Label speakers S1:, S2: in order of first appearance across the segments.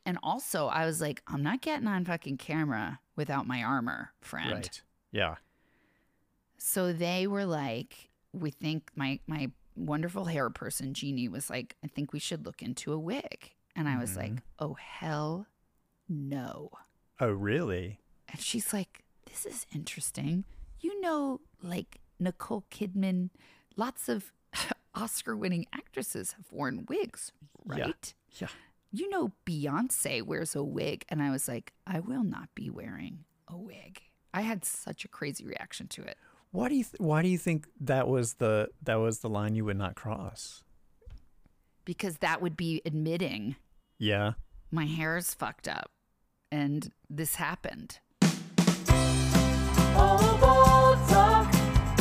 S1: And also, I was like, I'm not getting on fucking camera without my armor, friend.
S2: Right. Yeah.
S1: So they were like, we think my wonderful hair person, Jeannie, was like, I think we should look into a wig. And I was like, oh, hell no.
S2: Oh, really?
S1: And she's like, this is interesting. You know, like Nicole Kidman, lots of Oscar-winning actresses have worn wigs, right?
S2: Yeah.
S1: You know, Beyonce wears a wig. And I was like, I will not be wearing a wig. I had such a crazy reaction to it.
S2: Why do you think that was the line you would not cross?
S1: Because that would be admitting
S2: Yeah.
S1: my hair is fucked up and this happened.
S3: Oh, Bold Talk.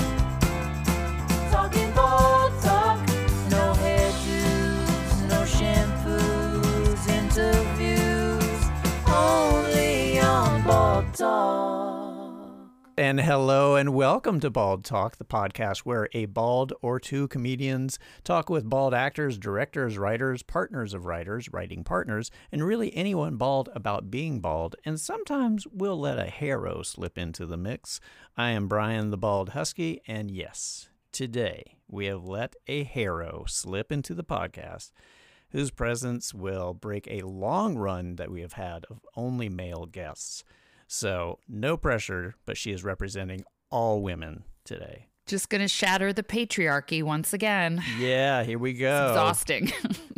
S3: Talking Bold Talk. No hairdos, no shampoos, interviews. Only on Bold Talk.
S2: And hello and welcome to Bald Talk, the podcast where a bald or two comedians talk with bald actors, directors, writers, partners of writers, writing partners, and really anyone bald about being bald. And sometimes we'll let a hero slip into the mix. I am Brian the Bald Husky, and yes, today we have let a hero slip into the podcast whose presence will break a long run that we have had of only male guests. So, no pressure, but she is representing all women today.
S1: Just going to shatter the patriarchy once again.
S2: Yeah, here we go.
S1: It's exhausting.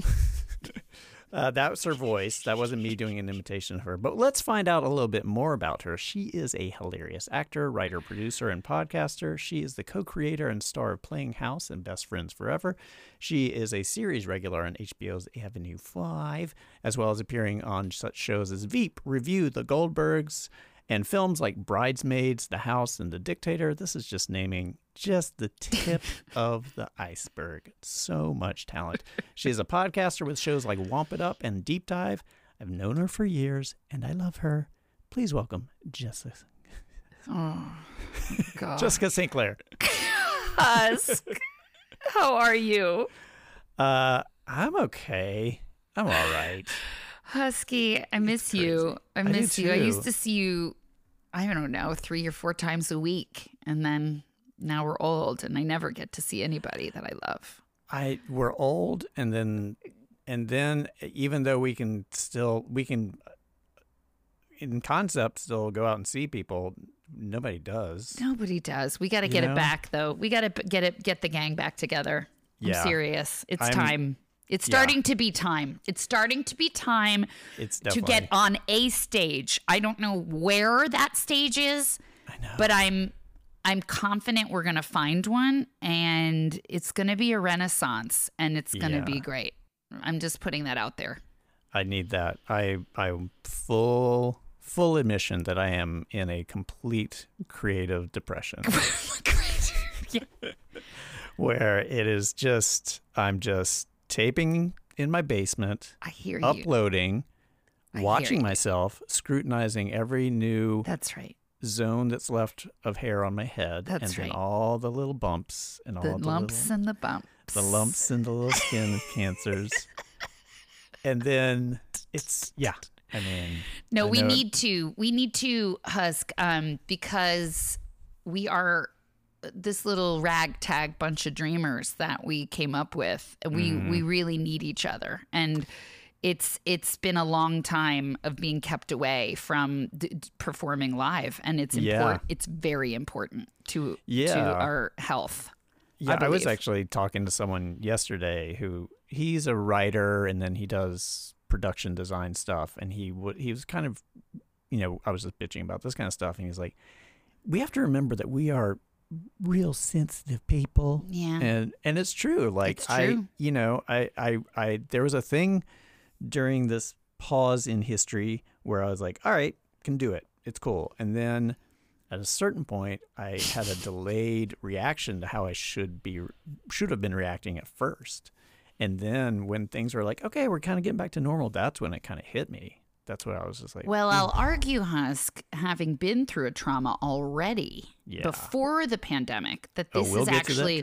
S2: That was her voice. That wasn't me doing an imitation of her. But let's find out a little bit more about her. She is a hilarious actor, writer, producer, and podcaster. She is the co-creator and star of Playing House and Best Friends Forever. She is a series regular on HBO's Avenue 5, as well as appearing on such shows as Veep, Review, The Goldbergs, and films like Bridesmaids, The House, and The Dictator. This is just naming just the tip of the iceberg. So much talent. She is a podcaster with shows like Womp It Up and Deep Dive. I've known her for years, and I love her. Please welcome Jessica.
S1: Oh, God.
S2: Jessica St. Clair.
S1: Husk. How are you?
S2: I'm okay. I'm all right.
S1: Husky, I miss you. I
S2: do
S1: miss you. I
S2: too.
S1: used to see you, I don't know, 3 or 4 times a week. And then now we're old and I never get to see anybody that I love.
S2: We're old, and then even though we can in concept still go out and see people, nobody does.
S1: Nobody does. We got to get it back, though. We got to get the gang back together. I'm serious. It's time. It's starting to be time. It's starting to be time to get on a stage. I don't know where that stage is,
S2: I know.
S1: but I'm confident we're going to find one, and it's going to be a renaissance, and it's going to be great. I'm just putting that out there.
S2: I need that. I'm full admission that I am in a complete creative depression. Where it is just, I'm just taping in my basement.
S1: I hear you.
S2: Uploading, watching
S1: you.
S2: myself, scrutinizing every new
S1: That's right.
S2: zone that's left of hair on my head.
S1: That's
S2: and then
S1: right.
S2: all the little bumps and all
S1: The lumps and the bumps.
S2: the lumps and the little skin cancers. And then it's,
S1: No,
S2: I
S1: we
S2: know-
S1: need to, Husk, because we are this little ragtag bunch of dreamers that we came up with. We really need each other. And it's been a long time of being kept away from performing live. And it's important. It's very important to our health.
S2: Yeah, I was
S1: believe.
S2: actually talking to someone yesterday who he's a writer and then he does production design stuff. And he was kind of, I was just bitching about this kind of stuff. And he's like, we have to remember that we are real sensitive people.
S1: Yeah.
S2: And it's true. Like
S1: It's true.
S2: I there was a thing during this pause in history where I was like, all right, can do it. It's cool. And then at a certain point, I had a delayed reaction to how I should have been reacting at first. And then when things were like, okay, we're kind of getting back to normal, that's when it kind of hit me. That's what I was just like.
S1: Well, I'll argue, Husk, having been through a trauma already before the pandemic, that this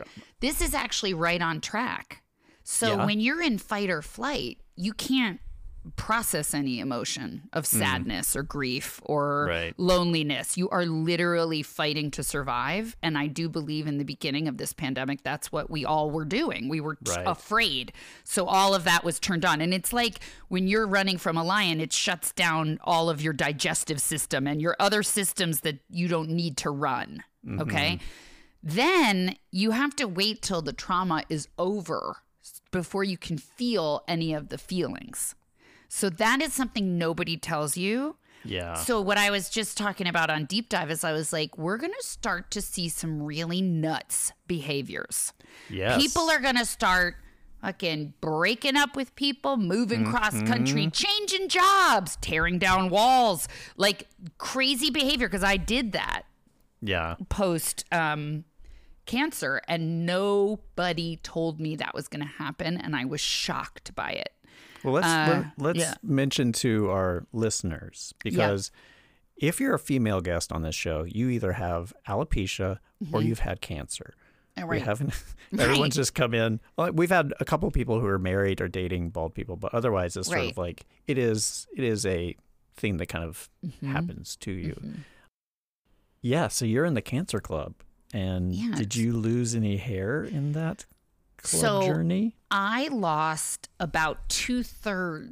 S1: is actually right on track. So when you're in fight or flight, you can't process any emotion of sadness or grief or
S2: Right.
S1: loneliness. You are literally fighting to survive. And I do believe in the beginning of this pandemic, that's what we all were doing. We were
S2: Right.
S1: afraid. So all of that was turned on. And it's like when you're running from a lion, it shuts down all of your digestive system and your other systems that you don't need to run. Okay. Then you have to wait till the trauma is over before you can feel any of the feelings. So that is something nobody tells you.
S2: Yeah.
S1: So what I was just talking about on Deep Dive is I was like, we're going to start to see some really nuts behaviors.
S2: Yes.
S1: People are going to start fucking breaking up with people, moving cross country, changing jobs, tearing down walls, like crazy behavior. Because I did that
S2: Yeah.
S1: post cancer and nobody told me that was going to happen. And I was shocked by it.
S2: Well, let's
S1: yeah.
S2: mention to our listeners, because if you're a female guest on this show, you either have alopecia or you've had cancer. We
S1: Right.
S2: haven't. Everyone's just come in. Well, we've had a couple people who are married or dating bald people, but otherwise, it's sort
S1: Right.
S2: of like it is a thing that kind of happens to you. Yeah. So you're in the cancer club, and
S1: Yeah,
S2: did you lose any hair in that club
S1: So-
S2: journey?
S1: I lost about 2/3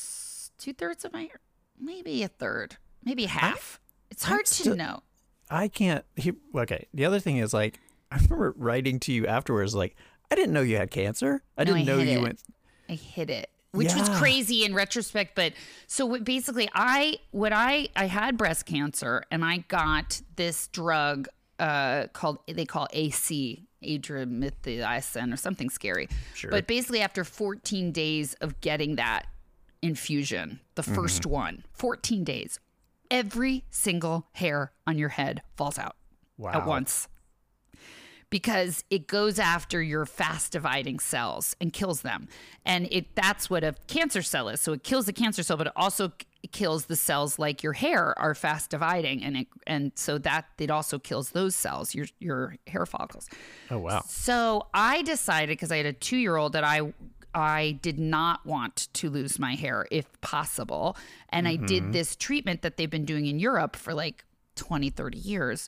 S1: of my hair, maybe a third, maybe half. It's hard to
S2: still-
S1: know.
S2: I can't. Okay. The other thing is, like, I remember writing to you afterwards, like, I didn't know you had cancer. I
S1: No,
S2: didn't
S1: I
S2: know
S1: hid
S2: you
S1: it.
S2: went.
S1: I hid it, which was
S2: Yeah.
S1: crazy in retrospect. But so basically, I had breast cancer and I got this drug called AC, adriamycin, or something scary.
S2: Sure.
S1: But basically, after 14 days of getting that infusion, the first one, 14 days, every single hair on your head falls out at
S2: Wow.
S1: once. Because it goes after your fast dividing cells and kills them. And that's what a cancer cell is. So it kills the cancer cell, but it also kills the cells like your hair are fast dividing. And so that it also kills those cells, your hair follicles.
S2: Oh wow.
S1: So I decided, because I had a 2-year-old, that I did not want to lose my hair if possible. And I did this treatment that they've been doing in Europe for like 20, 30 years,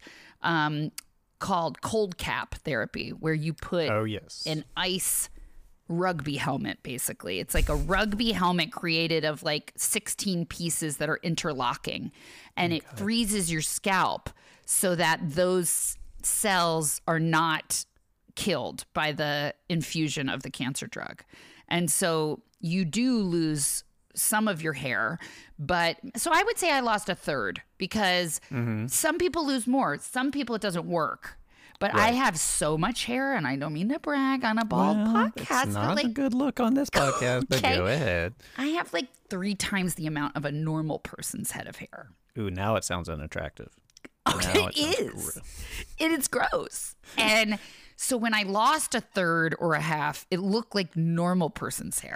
S1: called cold cap therapy, where you put
S2: Oh yes.
S1: an ice rugby helmet, basically. It's like a rugby helmet created of like 16 pieces that are interlocking, and it freezes your scalp so that those cells are not killed by the infusion of the cancer drug. And so you do lose some of your hair, but so I would say I lost a third, because some people lose more. Some people it doesn't work. But I have so much hair, and I don't mean to brag on a bald podcast,
S2: It's
S1: but
S2: not a
S1: like
S2: good look on this podcast, but
S1: Okay.
S2: go ahead.
S1: I have like 3 times the amount of a normal person's head of hair.
S2: Ooh, now it sounds unattractive.
S1: Okay,
S2: Now
S1: it
S2: sounds
S1: is.
S2: gross.
S1: It is gross. And so when I lost a third or a half, it looked like normal person's hair.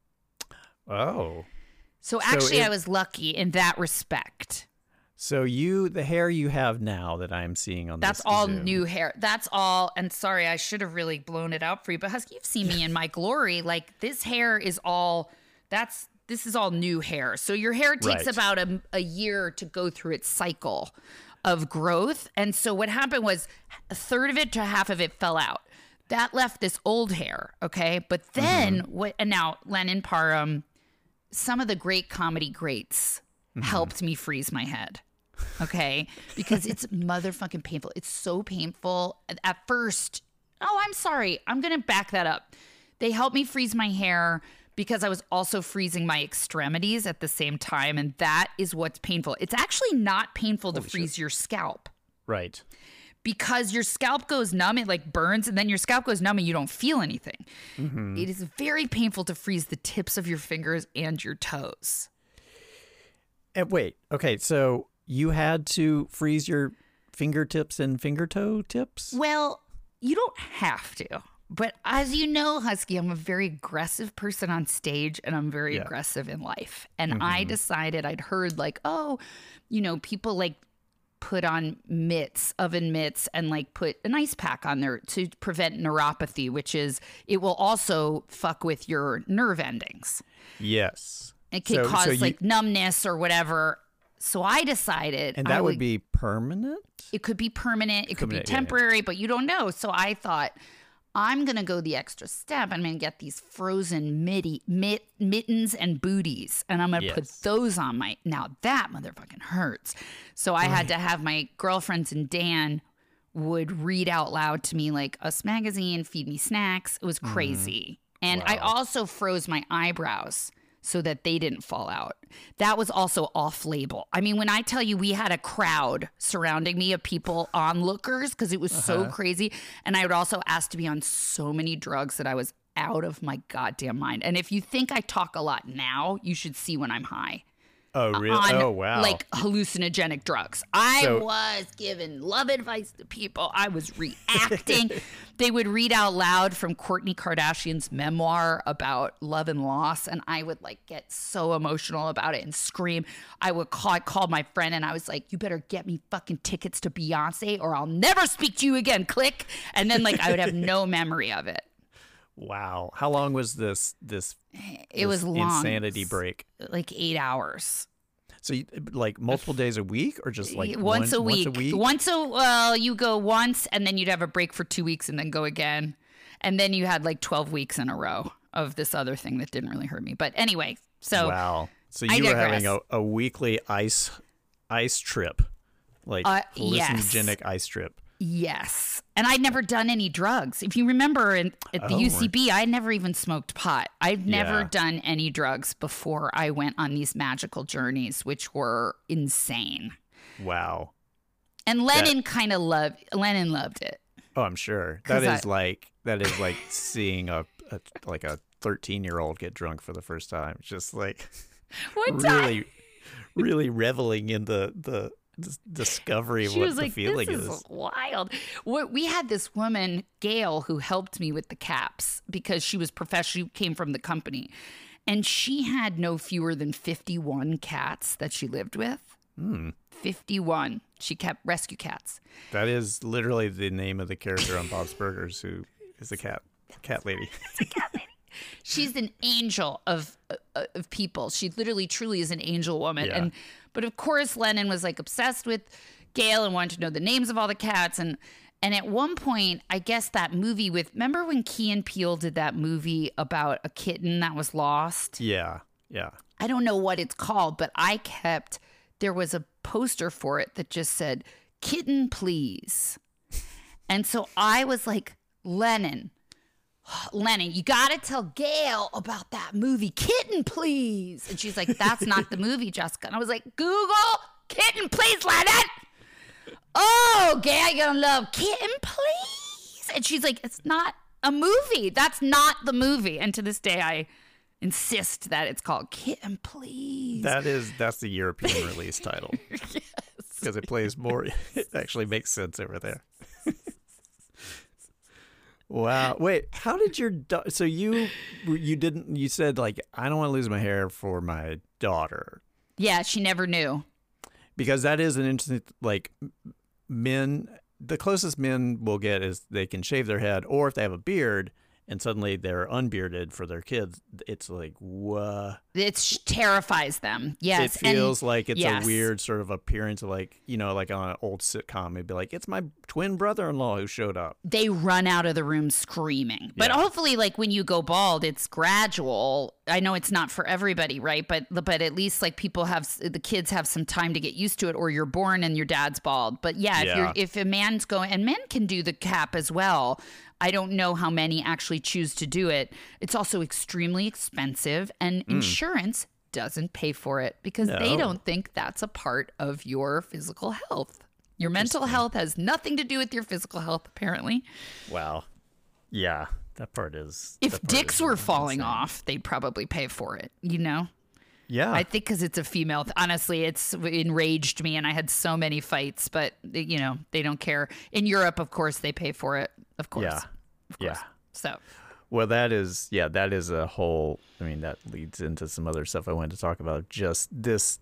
S2: Oh.
S1: So actually,
S2: it-
S1: I was lucky in that respect.
S2: So the hair you have now that I'm seeing on
S1: That's
S2: this
S1: all
S2: Zoom,
S1: new hair. That's all. And sorry, I should have really blown it out for you. But Husky, you've seen me in my glory. Like this hair is all. This is all new hair. So your hair takes
S2: Right.
S1: about a year to go through its cycle of growth. And so what happened was a third of it to half of it fell out. That left this old hair. Okay, but then and now Lennon Parham, some of the great comedy greats helped me freeze my head. Okay, because it's motherfucking painful. It's so painful at first. Oh, I'm sorry. I'm going to back that up. They helped me freeze my hair because I was also freezing my extremities at the same time. And that is what's painful. It's actually not painful to freeze your scalp,
S2: Right.
S1: because your scalp goes numb. It like burns, and then your scalp goes numb and you don't feel anything. It is very painful to freeze the tips of your fingers and your toes.
S2: And wait. Okay. So you had to freeze your fingertips and finger toe tips?
S1: Well, you don't have to. But as you know, Husky, I'm a very aggressive person on stage, and I'm very aggressive in life. And I decided, I'd heard like, oh, people like put on oven mitts, and like put an ice pack on there to prevent neuropathy, which is, it will also fuck with your nerve endings.
S2: Yes.
S1: It could cause like numbness or whatever. So I decided.
S2: And that would be permanent?
S1: It could be permanent. It could be temporary, but you don't know. So I thought, I'm going to go the extra step. I'm going to get these frozen mittens and booties, and I'm going to put those on my. Now that motherfucking hurts. So I had to have my girlfriends and Dan would read out loud to me like Us Magazine, feed me snacks. It was crazy. And I also froze my eyebrows so that they didn't fall out. That was also off-label. I mean, when I tell you we had a crowd surrounding me of people, onlookers, because it was so crazy. And I would also ask to be on so many drugs that I was out of my goddamn mind. And if you think I talk a lot now, you should see when I'm high.
S2: Oh, really? Oh, wow.
S1: Like hallucinogenic drugs. I was giving love advice to people. I was reacting. They would read out loud from Kourtney Kardashian's memoir about love and loss. And I would like get so emotional about it and scream. I call my friend and I was like, you better get me fucking tickets to Beyonce or I'll never speak to you again. Click. And then like I would have no memory of it.
S2: Wow. How long was this
S1: It was long.
S2: Insanity break?
S1: Like 8 hours.
S2: So like multiple days a week or just like
S1: once a week? Well, you go once and then you'd have a break for 2 weeks and then go again. And then you had like 12 weeks in a row of this other thing that didn't really hurt me. But anyway, so
S2: wow. So you were having a weekly ice trip. Like hallucinogenic ice trip.
S1: Yes. And I'd never done any drugs. If you remember at the UCB, I never even smoked pot. I've never done any drugs before I went on these magical journeys, which were insane.
S2: Wow.
S1: And Lennon loved it.
S2: Oh, I'm sure. That is like seeing a 13-year-old get drunk for the first time. Just like really reveling in the discovery of what the feeling is.
S1: This is wild. We had this woman, Gail, who helped me with the caps because she was professional. She came from the company. And she had no fewer than 51 cats that she lived with. 51. She kept rescue cats.
S2: That is literally the name of the character on Bob's Burgers, who is the cat lady.
S1: It's a cat lady. She's an angel of people. She literally, truly is an angel woman.
S2: Yeah.
S1: But of course, Lennon was like obsessed with Gail and wanted to know the names of all the cats. And at one point, I guess that movie remember when Key and Peele did that movie about a kitten that was lost?
S2: Yeah, yeah.
S1: I don't know what it's called, but there was a poster for it that just said, "Kitten, please." And so I was like, Lennon, you got to tell Gail about that movie, Kitten, please. And she's like, that's not the movie, Jessica. And I was like, Google, Kitten, please, Lennon. Oh, Gail, you're going to love Kitten, please. And she's like, it's not a movie. That's not the movie. And to this day, I insist that it's called Kitten, please.
S2: That's the European release title. Yes. Because it plays more. It actually makes sense over there. Wow. Wait, how did your so you said like, I don't want to lose my hair for my daughter.
S1: Yeah, she never knew.
S2: Because that is an interesting, like, men, the closest men will get is they can shave their head, or if they have a beard and suddenly they're unbearded for their kids, it's like, what?
S1: It terrifies them. Yes.
S2: It feels like it's a weird sort of appearance of like, like on an old sitcom, it'd be like, it's my twin brother-in-law who showed up.
S1: They run out of the room screaming. But hopefully, like when you go bald, it's gradual. I know it's not for everybody, right? But at least like the kids have some time to get used to it, or you're born and your dad's bald. But if a man's going, and men can do the cap as well. I don't know how many actually choose to do it. It's also extremely expensive, and insurance doesn't pay for it because they don't think that's a part of your physical health. Your mental health has nothing to do with your physical health, apparently.
S2: Wow. Yeah, that part is.
S1: If dicks were falling off, they'd probably pay for it,
S2: Yeah.
S1: I think because it's a female. Honestly, it's enraged me, and I had so many fights, but, they don't care. In Europe, of course, they pay for it. Of course.
S2: Yeah.
S1: Of course.
S2: Yeah.
S1: So.
S2: Well, that is a whole, that leads into some other stuff I wanted to talk about. Just this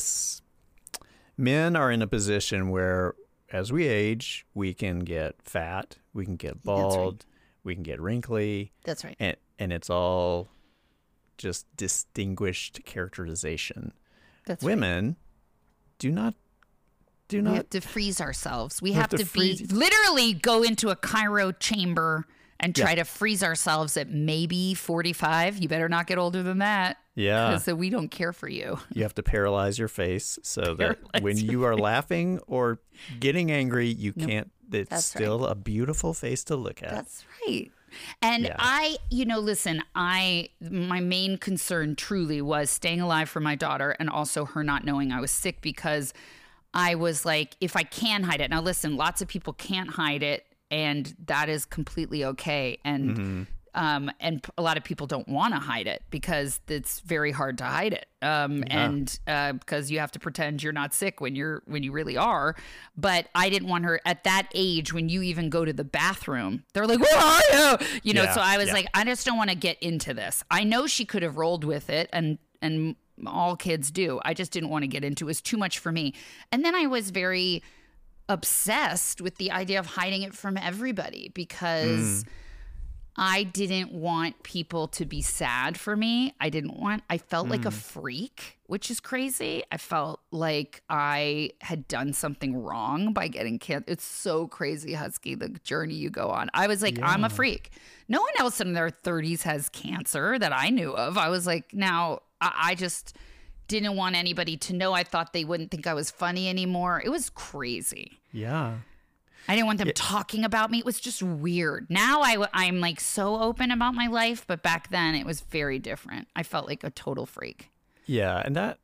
S2: men are in a position where as we age, we can get fat, we can get bald, we can get wrinkly.
S1: That's right.
S2: And it's all just distinguished characterization.
S1: That's right.
S2: Women do not.
S1: We have to freeze ourselves. We have to
S2: freeze-
S1: literally go into a cryo chamber and try to freeze ourselves at maybe 45. You better not get older than that.
S2: Yeah.
S1: Because we don't care for you.
S2: You have to paralyze your face so that when you are laughing or getting angry, you can't. It's
S1: That's
S2: still a beautiful face to look at.
S1: That's right. And listen, my main concern truly was staying alive for my daughter and also her not knowing I was sick, because I was like, if I can hide it. Now, listen, lots of people can't hide it, and that is completely okay. And and a lot of people don't want to hide it because it's very hard to hide it. And because you have to pretend you're not sick when you really are. But I didn't want her at that age, when you even go to the bathroom, they're like, where are you? You know, so I was like, I just don't want to get into this. I know she could have rolled with it, and all kids do. I just didn't want to get into it. It was too much for me. And then I was very obsessed with the idea of hiding it from everybody, because I didn't want people to be sad for me. I felt like a freak, which is crazy. I felt like I had done something wrong by getting cancer. It's so crazy, Husky, the journey you go on. I was like, I'm a freak. No one else in their 30s has cancer that I knew of. I was like, now I just didn't want anybody to know. I thought they wouldn't think I was funny anymore. It was crazy.
S2: Yeah.
S1: I didn't want them talking about me. It was just weird. Now I'm like so open about my life, but back then it was very different. I felt like a total freak.
S2: Yeah, and that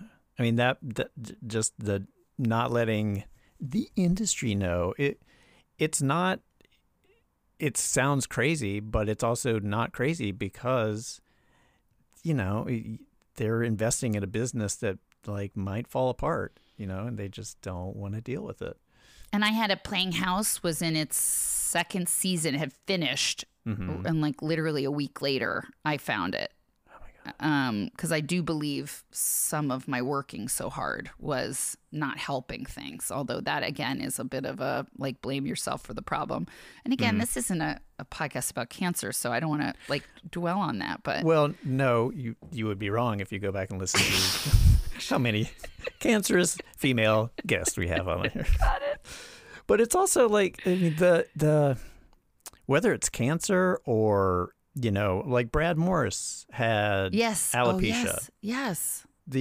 S2: just the not letting the industry know it's not. It sounds crazy, but it's also not crazy, because they're investing in a business that like might fall apart, and they just don't want to deal with it.
S1: And I had Playing House was in its second season, it had finished, and like literally a week later, I found it.
S2: Oh my God.
S1: Because I do believe some of my working so hard was not helping things. Although that again is a bit of a like blame yourself for the problem. And again, this isn't a podcast about cancer, so I don't want to like dwell on that. But
S2: well, no, you would be wrong if you go back and listen to how many cancerous female guests we have on here.
S1: Got it.
S2: But it's also like, I mean, the whether it's cancer or, like Brad Morris had alopecia.
S1: Oh, yes.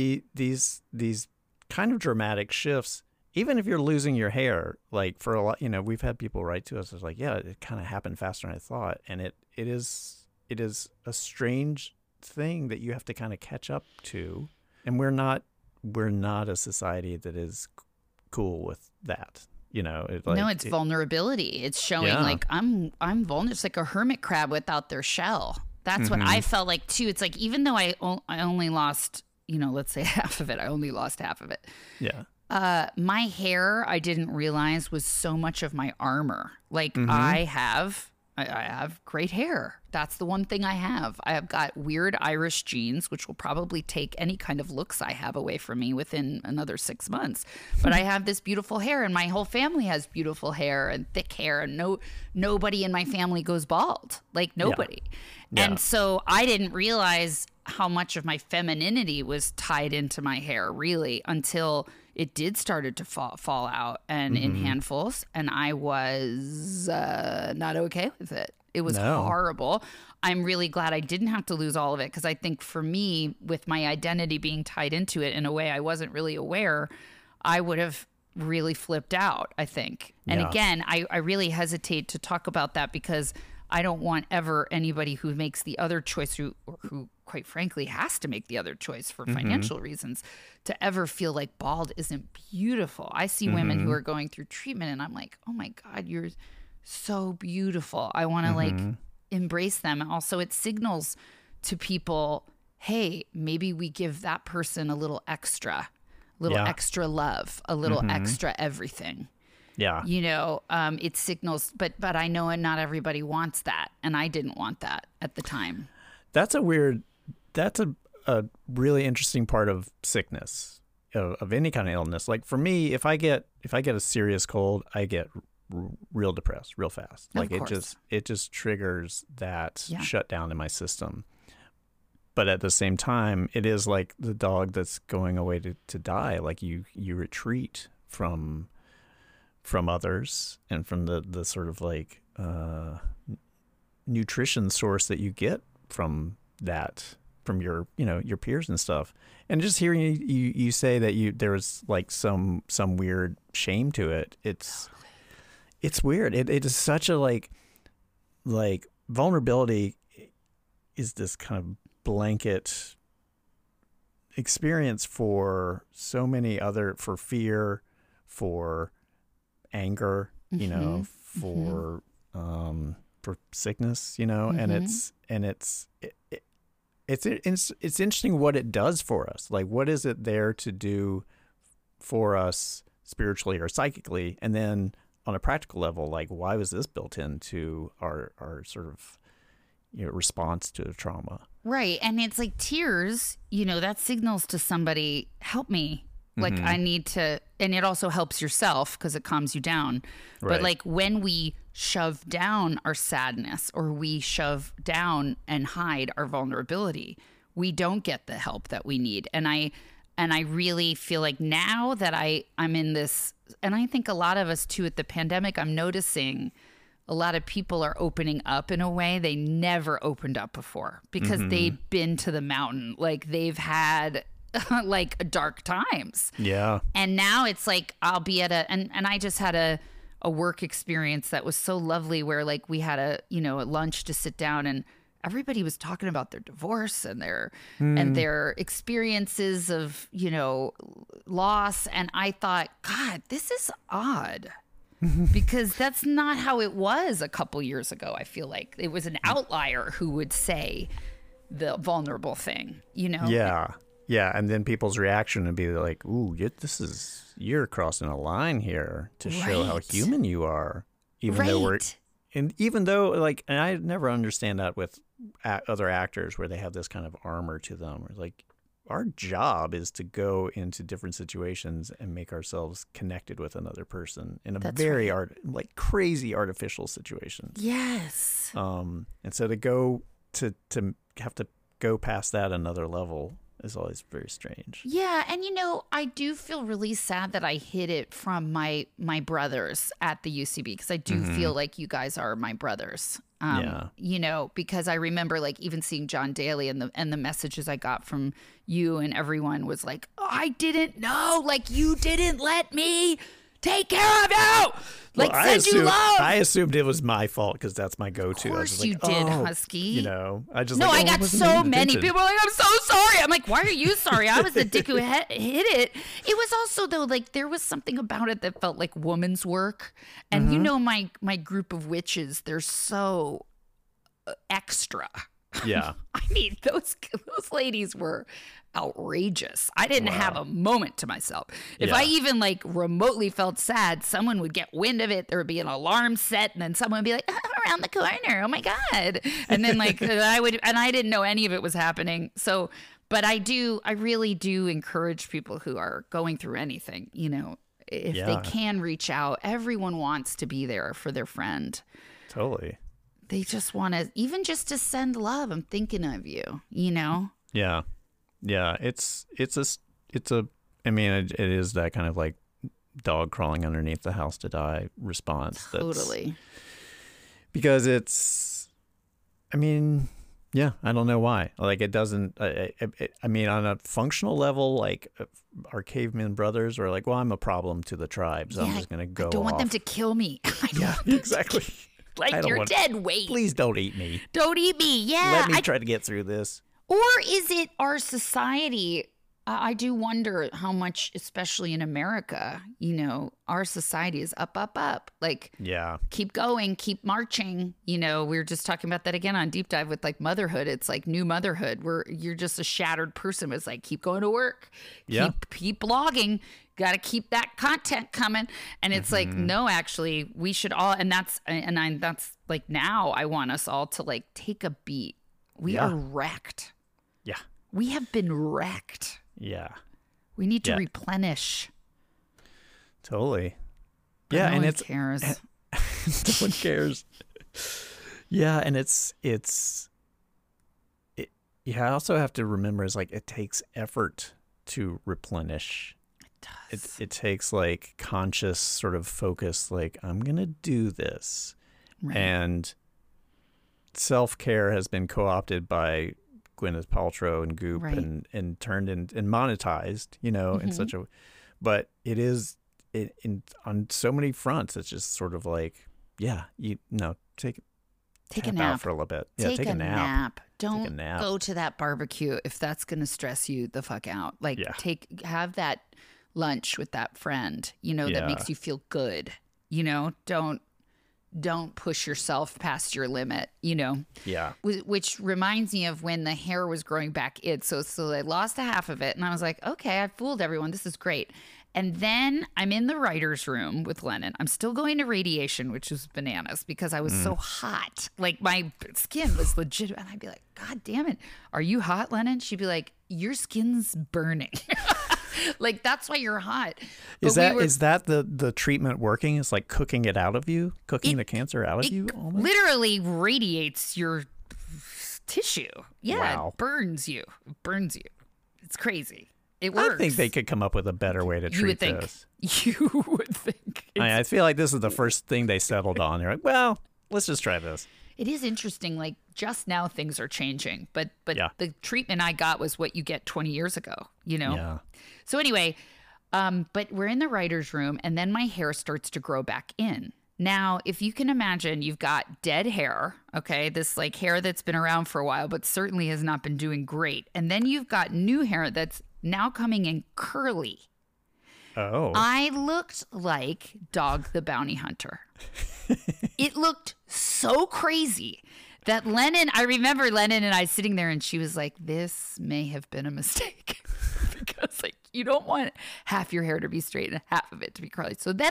S2: These kind of dramatic shifts, even if you're losing your hair, like for a lot, we've had people write to us, it's like, yeah, it kind of happened faster than I thought. And it is a strange thing that you have to kind of catch up to. And we're not a society that is cool with that.
S1: It's vulnerability. It's showing like I'm vulnerable. It's like a hermit crab without their shell. That's what I felt like too. It's like, even though I only lost, let's say half of it. I only lost half of it.
S2: Yeah.
S1: My hair, I didn't realize was so much of my armor. Like I have great hair. That's the one thing I have. I have got weird Irish genes, which will probably take any kind of looks I have away from me within another 6 months. But I have this beautiful hair, and my whole family has beautiful hair and thick hair, and nobody in my family goes bald. Like nobody.
S2: Yeah.
S1: And so I didn't realize how much of my femininity was tied into my hair, really, until it did started to fall out and in handfuls, and I was not okay with it. It was horrible. I'm really glad I didn't have to lose all of it, because I think for me, with my identity being tied into it in a way I wasn't really aware, I would have really flipped out, I think. And again, I really hesitate to talk about that, because I don't want ever anybody who makes the other choice, who quite frankly has to make the other choice for financial reasons, to ever feel like bald isn't beautiful. I see women who are going through treatment, and I'm like, oh my God, you're so beautiful. I want to like embrace them. Also, it signals to people, hey, maybe we give that person a little extra extra love, a little extra everything.
S2: Yeah.
S1: It signals, but I know not everybody wants that. And I didn't want that at the time.
S2: That's a really interesting part of sickness, of any kind of illness. Like for me, if I get a serious cold, I get real depressed real fast. Like it just triggers that shutdown in my system. but at the same time, it is like the dog that's going away to die. Like you retreat from others and from the sort of like nutrition source that you get from your your peers and stuff. And just hearing you say that there was like some weird shame to it. It's weird. It is such a like vulnerability is this kind of blanket experience for so many other, for fear, for anger, for sickness, and it's interesting what it does for us. Like, what is it there to do for us spiritually or psychically? And then on a practical level, like, why was this built into our sort of response to trauma?
S1: Right. And it's like tears, that signals to somebody, help me. Like, I need to, and it also helps yourself because it calms you down.
S2: Right.
S1: But like when we shove down our sadness or we shove down and hide our vulnerability, we don't get the help that we need. And I really feel like now that I'm in this, and I think a lot of us too at the pandemic, I'm noticing a lot of people are opening up in a way they never opened up before because they've been to the mountain. Like they've had like dark times.
S2: Yeah.
S1: And now it's like I'll be at and I just had a work experience that was so lovely where like we had a lunch to sit down and everybody was talking about their divorce and their experiences of, loss. And I thought, God, this is odd. Because that's not how it was a couple years ago. I feel like it was an outlier who would say the vulnerable thing,
S2: Yeah. Yeah. And then people's reaction would be like, ooh, you're crossing a line here to show how human you are. Even though like, and I never understand that with other actors where they have this kind of armor to them. Where like, our job is to go into different situations and make ourselves connected with another person in a very crazy artificial situations.
S1: Yes.
S2: And so to go to have to go past that another level is always very strange.
S1: Yeah, and I do feel really sad that I hid it from my brothers at the UCB because I do feel like you guys are my brothers. Because I remember like even seeing John Daly and the messages I got from you and everyone was like, oh, I didn't know, like you didn't let me take care of you, like send you love.
S2: I assumed it was my fault because that's my go-to.
S1: Of course
S2: I
S1: you did, Husky.
S2: I just
S1: I got so many people like, I'm so sorry. I'm like, why are you sorry? I was the dick who hit it. It was also though like there was something about it that felt like woman's work, and my group of witches, they're so extra.
S2: Yeah.
S1: I mean, those ladies were outrageous. I didn't have a moment to myself. If I even like remotely felt sad, someone would get wind of it. There would be an alarm set, and then someone would be like, around the corner. Oh my God. And then like I didn't know any of it was happening. So, but I really do encourage people who are going through anything, if they can reach out. Everyone wants to be there for their friend.
S2: Totally.
S1: They just want to, even just to send love. I'm thinking of you,
S2: Yeah. Yeah. It is that kind of like dog crawling underneath the house to die response.
S1: Totally.
S2: Because I don't know why. Like it doesn't, on a functional level, like our caveman brothers are like, well, I'm a problem to the tribe, so I'm just going to go
S1: I don't want
S2: off.
S1: them to kill me.
S2: Exactly.
S1: Like you're dead weight.
S2: Please don't eat me.
S1: Don't eat me. Yeah.
S2: Let me try to get through this.
S1: Or is it our society? I do wonder how much, especially in America, our society is up, up, up. Like, keep going, keep marching. We were just talking about that again on Deep Dive with like motherhood. It's like new motherhood where you're just a shattered person. It's like, keep going to work, keep blogging. Got to keep that content coming. And it's like, no, actually, we should all. And that's like now I want us all to like take a beat. We are wrecked.
S2: Yeah.
S1: We have been wrecked.
S2: Yeah.
S1: We need to replenish.
S2: Totally.
S1: But
S2: yeah.
S1: No
S2: and
S1: one
S2: it's
S1: cares.
S2: No one cares. Yeah. And Yeah, I also have to remember is like it takes effort to replenish.
S1: It does.
S2: It takes like conscious sort of focus, like I'm going to do this.
S1: Right.
S2: And self-care has been co-opted by Gwyneth Paltrow and Goop
S1: Right.
S2: and turned in and monetized, you know, in such a, but it is on so many fronts. It's just sort of like, yeah, take
S1: Take a
S2: tap
S1: nap.
S2: out for a little bit. Yeah,
S1: Take a nap. Don't
S2: nap.
S1: go to that barbecue if that's going to stress you the fuck out. Like
S2: Yeah.
S1: have that lunch with that friend, you know, that
S2: Yeah.
S1: makes you feel good. You know, don't push yourself past your limit, you know.
S2: Yeah.
S1: Which reminds me of when the hair was growing back in. So I lost a half of it and I was like, okay, I fooled everyone. This is great. And then I'm in the writer's room with Lennon. I'm still going to radiation, which is bananas because I was so hot. Like my skin was legit. And I'd be like, God damn it. Are you hot, Lennon? She'd be like, your skin's burning. Like, that's why you're hot.
S2: Is
S1: But
S2: that the treatment working? It's like cooking it out of you, cooking the cancer out of you almost?
S1: literally radiates your tissue. Yeah,
S2: Wow.
S1: it burns you. It burns you. It's crazy. It works.
S2: I think they could come up with a better way to
S1: You would
S2: treat
S1: think.
S2: this.
S1: You would think.
S2: I feel like this is the first thing they settled on. They're like, well, let's just try this.
S1: It is interesting. Like just now, things are changing, but
S2: Yeah.
S1: the treatment I got was what you get 20 years ago. You know.
S2: Yeah.
S1: So anyway, but we're in the writer's room, and then my hair starts to grow back in. Now, if you can imagine, you've got dead hair, okay, this like hair that's been around for a while, but certainly has not been doing great, and then you've got new hair that's now coming in curly.
S2: Oh.
S1: I looked like Dog the Bounty Hunter. It looked so crazy that I remember Lennon and I sitting there and she was like, this may have been a mistake. Because like you don't want half your hair to be straight and half of it to be curly. So then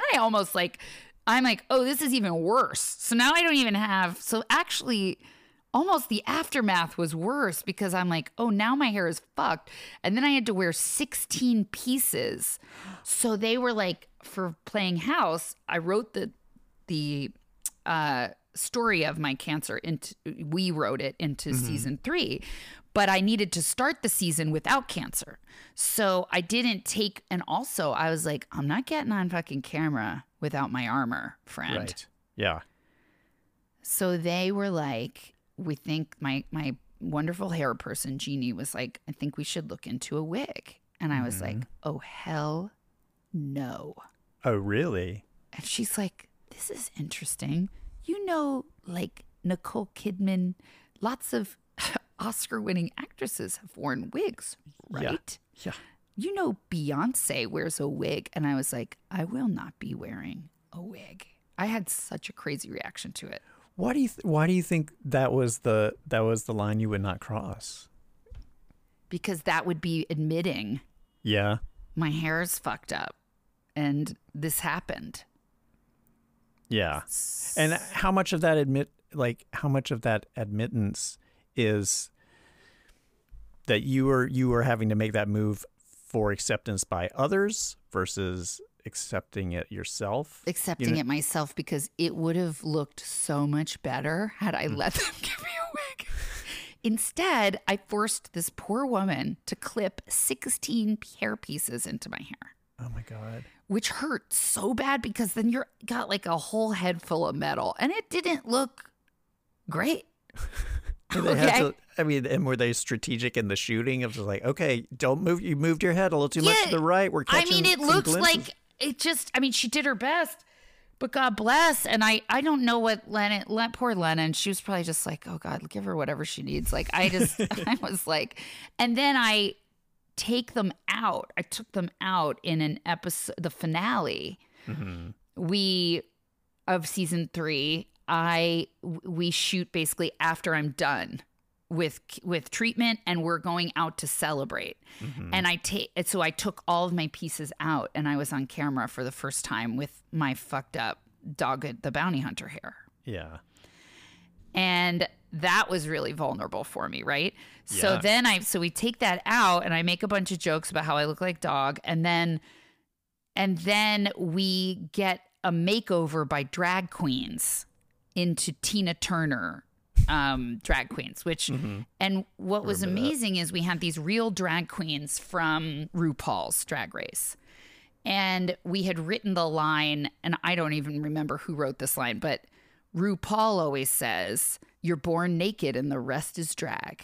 S1: I'm like, oh, this is even worse. So now I don't even have, so actually almost the aftermath was worse because I'm like, oh, now my hair is fucked. And then I had to wear 16 pieces. So they were like, for playing house, I wrote the story of my cancer we wrote it into season 3, but I needed to start the season without cancer. So I didn't take, and also I was like, I'm not getting on fucking camera without my armor, friend.
S2: Right. Yeah.
S1: So they were like, we think my wonderful hair person, Jeannie, was like, I think we should look into a wig. And I was like, oh, hell no.
S2: Oh, really?
S1: And she's like, this is interesting. You know, like Nicole Kidman, lots of Oscar-winning actresses have worn wigs, right?
S2: Yeah.
S1: You know, Beyonce wears a wig. And I was like, I will not be wearing a wig. I had such a crazy reaction to it.
S2: Why do you think that was the line you would not cross?
S1: Because that would be admitting
S2: Yeah.
S1: my hair is fucked up and this happened.
S2: Yeah. And how much of that admittance is that you were having to make that move for acceptance by others versus accepting it yourself?
S1: Accepting it myself because it would have looked so much better had I let them give me a wig. Instead, I forced this poor woman to clip 16 hair pieces into my hair,
S2: Oh my God.
S1: which hurt so bad because then you're got like a whole head full of metal and it didn't look great.
S2: They had to, I mean, and were they strategic in the shooting of just like, okay, don't move. You moved your head a little too much to the right. We're catching
S1: it
S2: some
S1: looks
S2: glimpses.
S1: like it just, I mean, she did her best, but God bless. And I don't know what poor Lennon, she was probably just like, oh God, give her whatever she needs. Like I was like, and then I took them out in an episode, the finale of season 3. We shoot basically after I'm done with treatment and we're going out to celebrate. And so I took all of my pieces out and I was on camera for the first time with my fucked up Dog the Bounty Hunter hair.
S2: Yeah.
S1: And that was really vulnerable for me, right? So
S2: Yeah.
S1: then we take that out and I make a bunch of jokes about how I look like Dog, and then we get a makeover by drag queens into Tina Turner drag queens, which, and what was amazing is we had these real drag queens from RuPaul's Drag Race. And we had written the line, and I don't even remember who wrote this line, but RuPaul always says, "You're born naked and the rest is drag."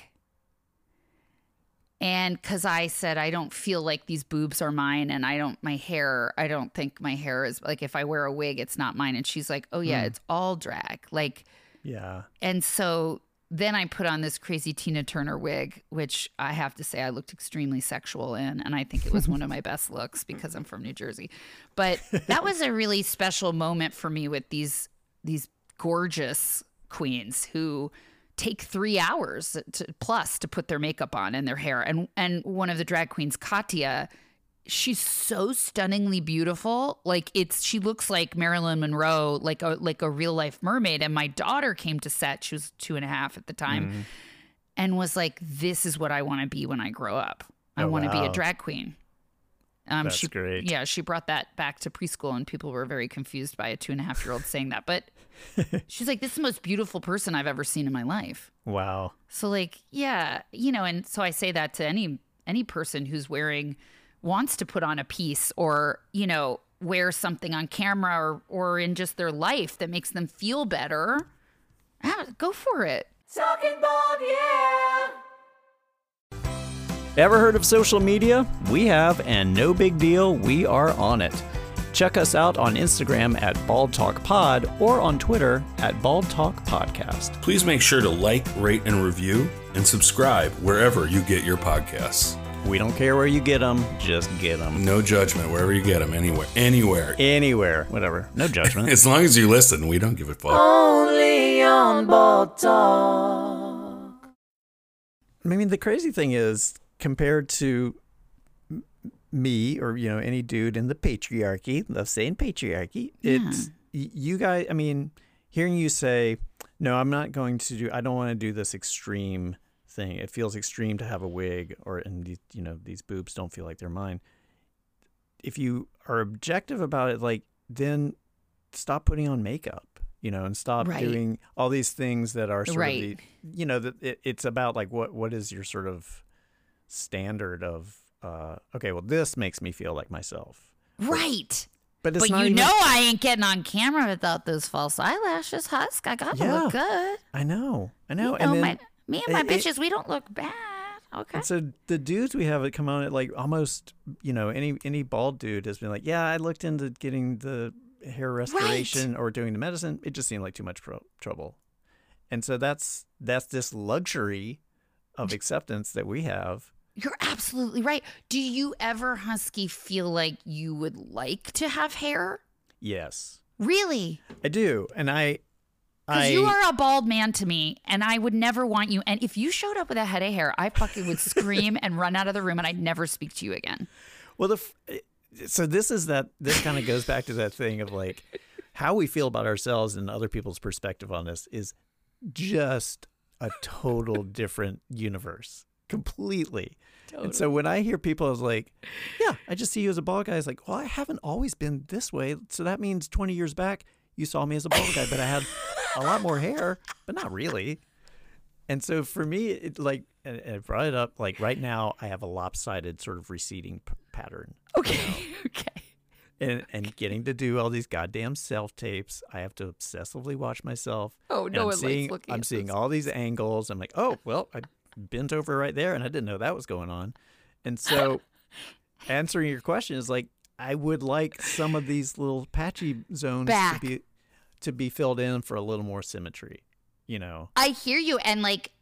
S1: And because I said, I don't feel like these boobs are mine, and I don't think my hair is, like, if I wear a wig, it's not mine. And she's like, oh yeah, it's all drag. Like,
S2: yeah.
S1: And so then I put on this crazy Tina Turner wig, which I have to say I looked extremely sexual in. And I think it was one of my best looks because I'm from New Jersey. But that was a really special moment for me with these gorgeous queens who take 3 hours plus to put their makeup on and their hair. And one of the drag queens, Katya, she's so stunningly beautiful. Like she looks like Marilyn Monroe, like a real life mermaid. And my daughter came to set. She was 2.5 at the time, and was like, "This is what I want to be when I grow up. I want to be a drag queen."
S2: That's great.
S1: Yeah, she brought that back to preschool, and people were very confused by a 2.5-year-old saying that. But she's like, "This is the most beautiful person I've ever seen in my life."
S2: Wow.
S1: So like, yeah, and so I say that to any person who's wants to put on a piece or, wear something on camera or in just their life that makes them feel better. Go for it.
S3: Talking bald, yeah.
S2: Ever heard of social media? We have, and no big deal, we are on it. Check us out on Instagram at Bald Talk Pod or on Twitter at Bald Talk Podcast.
S4: Please make sure to like, rate, and review, and subscribe wherever you get your podcasts.
S2: We don't care where you get them, just get them.
S4: No judgment wherever you get them, anywhere.
S2: Anywhere, whatever. No judgment.
S4: As long as you listen, we don't give a fuck.
S3: Only on Bald Talk.
S2: I mean, the crazy thing is, compared to me or, any dude in the patriarchy, love saying patriarchy, it's you guys, I mean, hearing you say, no, I don't want to do this extreme thing. It feels extreme to have a wig and these boobs don't feel like they're mine. If you are objective about it, like, then stop putting on makeup, and stop doing all these things that are sort of it's about like, what is your sort of standard of, okay, well, this makes me feel like myself.
S1: Right.
S2: But it's not
S1: I ain't getting on camera without those false eyelashes, Husk. I got to look good.
S2: I know. And
S1: then, me and my bitches, we don't look bad. Okay.
S2: And so the dudes we have that come on at like almost, any bald dude has been like, yeah, I looked into getting the hair restoration or doing the medicine. It just seemed like too much trouble. And so that's this luxury of acceptance that we have.
S1: You're absolutely right. Do you ever, Husky, feel like you would like to have hair?
S2: Yes.
S1: Really?
S2: I do. And
S1: because you are a bald man to me, and I would never want you. And if you showed up with a head of hair, I fucking would scream and run out of the room, and I'd never speak to you again.
S2: Well, so this kind of goes back to that thing of like how we feel about ourselves and other people's perspective on this is just a total different universe, completely. Totally. And so when I hear people, I was like, yeah, I just see you as a bald guy. It's like, well, I haven't always been this way. So that means 20 years back, you saw me as a bald guy, but I had a lot more hair, but not really. And so for me, it like, and I brought it up, like right now I have a lopsided sort of receding pattern.
S1: Okay. Okay.
S2: And getting to do all these goddamn self-tapes, I have to obsessively watch myself.
S1: Oh, no one likes looking
S2: I'm seeing all these angles. I'm like, oh, well, I bent over right there, and I didn't know that was going on. And so answering your question is like, I would like some of these little patchy zones to be filled in for a little more symmetry,
S1: I hear you. And like,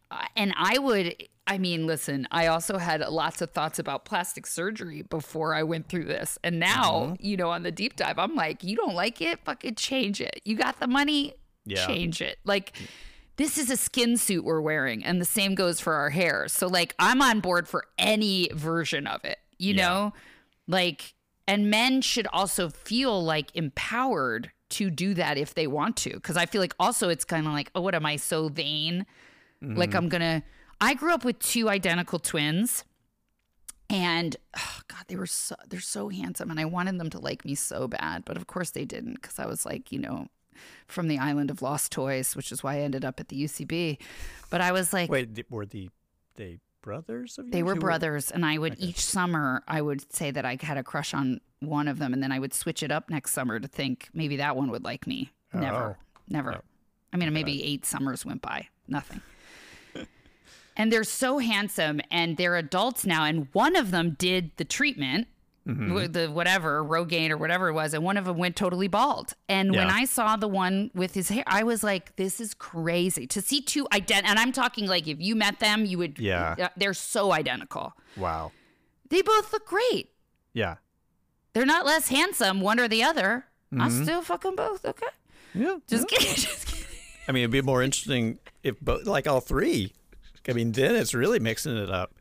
S1: listen, I also had lots of thoughts about plastic surgery before I went through this. And now, on the deep dive, I'm like, you don't like it? Fucking change it. You got the money? Change it. Like, this is a skin suit we're wearing, and the same goes for our hair. So like, I'm on board for any version of it, you know? Like, and men should also feel like empowered to do that if they want to. Because I feel like also it's kind of like, oh, what am I so vain? Like I grew up with 2 identical twins, and oh God, they're so handsome, and I wanted them to like me so bad, but of course they didn't, because I was like, from the island of lost toys, which is why I ended up at the UCB. But I was like,
S2: Wait, were they brothers of yours?
S1: they were
S2: Who
S1: brothers, and I would each summer I would say that I had a crush on one of them, and then I would switch it up next summer to think maybe that one would like me. Never.
S2: Oh.
S1: I mean, maybe 8 summers went by, nothing. And they're so handsome, and they're adults now, and one of them did the treatment, the whatever, Rogaine or whatever it was, and one of them went totally bald. And when
S2: Yeah.
S1: I saw the one with his hair, I was like, this is crazy. To see two and I'm talking like if you met them, you would, they're so identical.
S2: Wow.
S1: They both look great.
S2: Yeah.
S1: They're not less handsome, one or the other. I'll still fuck them both, okay?
S2: Yeah.
S1: Just kidding, just kidding.
S2: I mean, it'd be more interesting if both, like all three. I mean, then it's really mixing it up.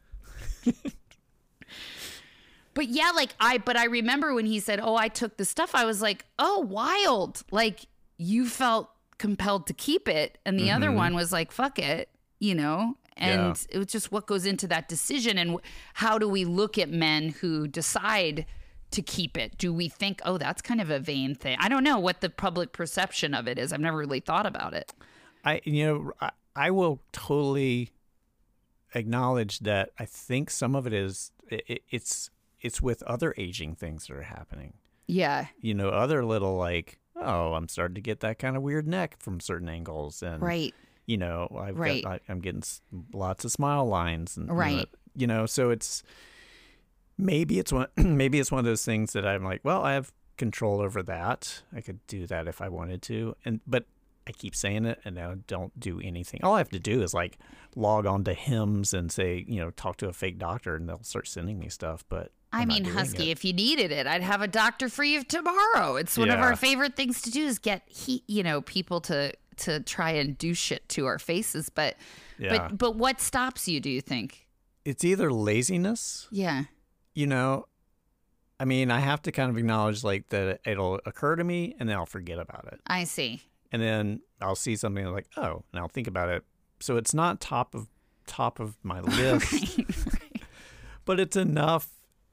S1: But yeah, I remember when he said, "Oh, I took the stuff," I was like, "Oh, wild." Like you felt compelled to keep it. And the other one was like, fuck it, you know? And it was just what goes into that decision. And how do we look at men who decide to keep it? Do we think, oh, that's kind of a vain thing? I don't know what the public perception of it is. I've never really thought about it.
S2: I will totally acknowledge that I think some of it is, it's with other aging things that are happening.
S1: Yeah.
S2: You know, other little like, oh, I'm starting to get that kind of weird neck from certain angles. And,
S1: right.
S2: you know, I'm getting lots of smile lines. And,
S1: right.
S2: You know, so it's, maybe it's one of those things that I'm like, well, I have control over that. I could do that if I wanted to. But I keep saying it and I don't do anything. All I have to do is like log on to Hims and say, you know, talk to a fake doctor and they'll start sending me stuff. But
S1: I mean, Husky, if you needed it, I'd have a doctor for you tomorrow. It's one of our favorite things to do is get people to try and do shit to our faces. But what stops you, do you think?
S2: It's either laziness.
S1: Yeah.
S2: You know, I mean, I have to kind of acknowledge like that it'll occur to me and then I'll forget about it.
S1: I see.
S2: And then I'll see something like, oh, and I'll think about it. So it's not top of my list,
S1: right.
S2: But it's enough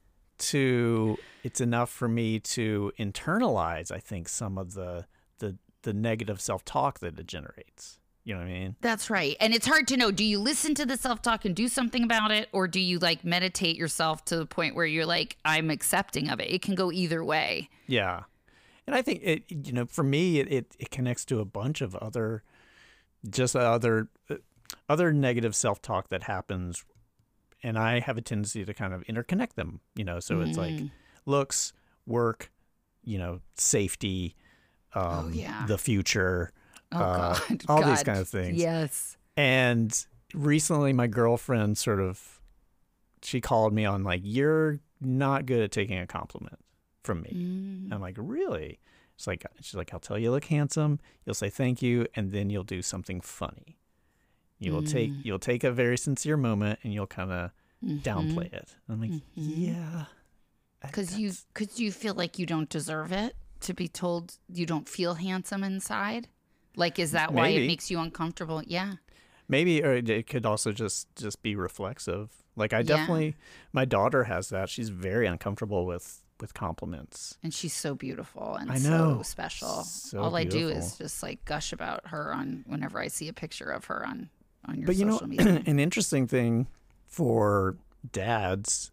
S2: for me to internalize, I think, some of the negative self-talk that it generates. You know what I mean?
S1: That's right. And it's hard to know, do you listen to the self-talk and do something about it? Or do you like meditate yourself to the point where you're like, I'm accepting of it? It can go either way.
S2: Yeah. And I think for me, it connects to a bunch of other negative self-talk that happens. And I have a tendency to kind of interconnect them, you know, so it's like looks, work, you know, safety, the future, all these kind of things.
S1: Yes.
S2: And recently my girlfriend she called me on like, you're not good at taking a compliment from me. I'm like, really? She's like, I'll tell you look handsome. You'll say thank you. And then you'll do something funny. You'll take a very sincere moment and you'll kind of downplay it. I'm like, yeah.
S1: Because you feel like you don't deserve it to be told you don't feel handsome inside. Like, is that why it makes you uncomfortable? Yeah.
S2: Maybe, or it could also just be reflexive. Like definitely, my daughter has that. She's very uncomfortable with compliments.
S1: And she's so beautiful and
S2: I know.
S1: so special.
S2: So
S1: all
S2: beautiful.
S1: I do is just like gush about her whenever I see a picture of her on your
S2: but
S1: social media.
S2: An interesting thing for dads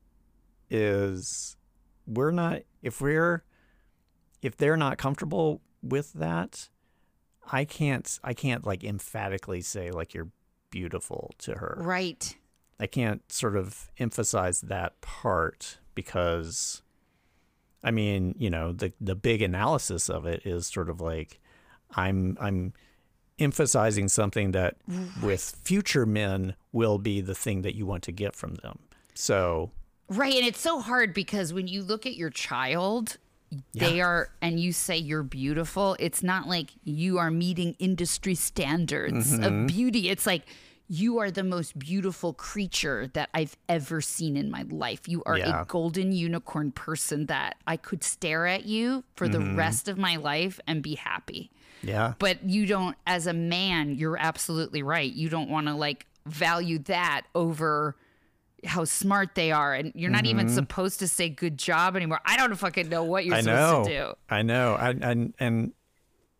S2: is if they're not comfortable with that, I can't like emphatically say like you're beautiful to her.
S1: Right.
S2: I can't sort of emphasize that part because, I mean, you know, the big analysis of it is sort of like I'm emphasizing something that with future men will be the thing that you want to get from them. So
S1: right, and it's so hard because when you look at your child, they are, and you say you're beautiful, it's not like you are meeting industry standards of beauty. It's like you are the most beautiful creature that I've ever seen in my life. You are a golden unicorn person that I could stare at you for the rest of my life and be happy.
S2: Yeah.
S1: But you don't, as a man, you're absolutely right. You don't want to like value that over how smart they are. And you're not even supposed to say good job anymore. I don't fucking know what you're supposed to do.
S2: I know. And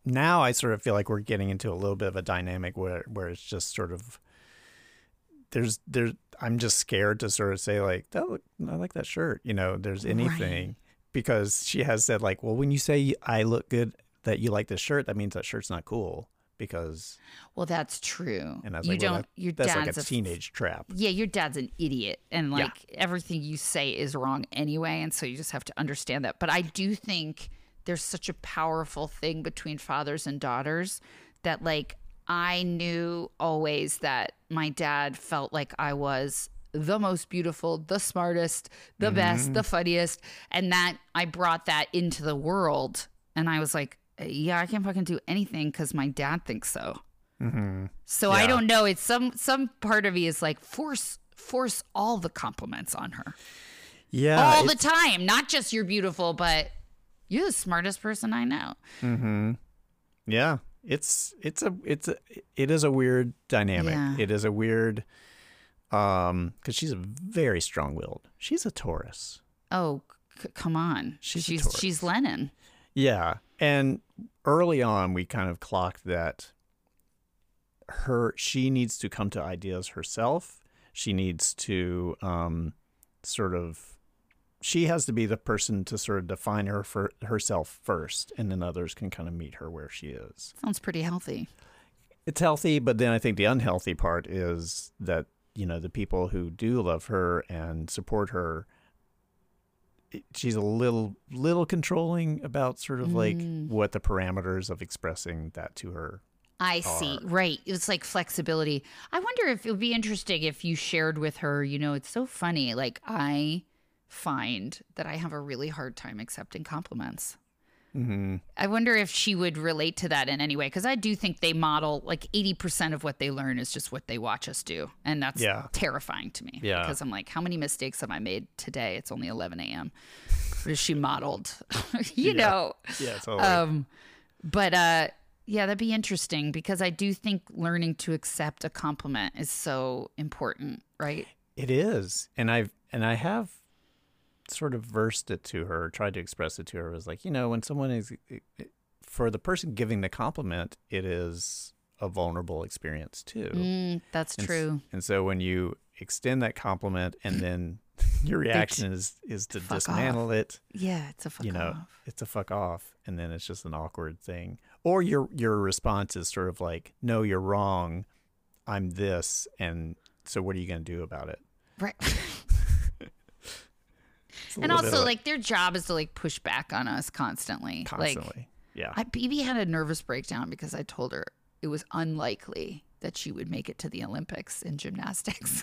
S2: now I sort of feel like we're getting into a little bit of a dynamic where it's just sort of there's I'm just scared to sort of say like, I like that shirt, there's anything.
S1: Right.
S2: Because she has said like, well, when you say I look good, that you like this shirt, that means that shirt's not cool because.
S1: Well, that's true.
S2: And I was
S1: you
S2: like,
S1: don't.
S2: well,
S1: Your
S2: that's
S1: dad's
S2: like a teenage trap.
S1: Yeah, your dad's an idiot, and like everything you say is wrong anyway, and so you just have to understand that. But I do think there's such a powerful thing between fathers and daughters that like I knew always that my dad felt like I was the most beautiful, the smartest, the best, the funniest, and that I brought that into the world. And I was like, yeah, I can't fucking do anything because my dad thinks so. So I don't know. It's some part of me is like force all the compliments on her.
S2: Yeah,
S1: all the time. Not just you're beautiful, but you're the smartest person I know.
S2: Yeah, it is a weird dynamic.
S1: Yeah.
S2: It is a weird. Because she's a very strong-willed. She's a Taurus.
S1: Oh, come on.
S2: She's a Taurus.
S1: She's Lennon.
S2: Yeah, and early on we kind of clocked that she needs to come to ideas herself. She needs to she has to be the person to sort of define herself first, and then others can kind of meet her where she is.
S1: Sounds pretty healthy.
S2: It's healthy, but then I think the unhealthy part is that the people who do love her and support her, she's a little controlling about sort of like what the parameters of expressing that to her
S1: I see. Right. It's like flexibility. I wonder if it would be interesting if you shared with her, it's so funny. Like I find that I have a really hard time accepting compliments. I wonder if she would relate to that in any way, because I do think they model like 80% of what they learn is just what they watch us do, and that's terrifying to me.
S2: Yeah,
S1: because I'm like, how many mistakes have I made today? It's only 11 a.m. What is she modeled? know.
S2: Yeah, totally.
S1: But that'd be interesting because I do think learning to accept a compliment is so important, right?
S2: It is, and I have sort of versed it to her, tried to express it to her. It was like, when someone is, for the person giving the compliment, it is a vulnerable experience too.
S1: That's true.
S2: And so when you extend that compliment and then your reaction is to dismantle it.
S1: Yeah, it's a fuck off.
S2: It's a fuck off. And then it's just an awkward thing. Or your response is sort of like, no, you're wrong. I'm this. And so what are you going to do about it?
S1: Right. And also, like, their job is to, like, push back on us constantly. Like,
S2: yeah.
S1: BB had a nervous breakdown because I told her it was unlikely that she would make it to the Olympics in gymnastics.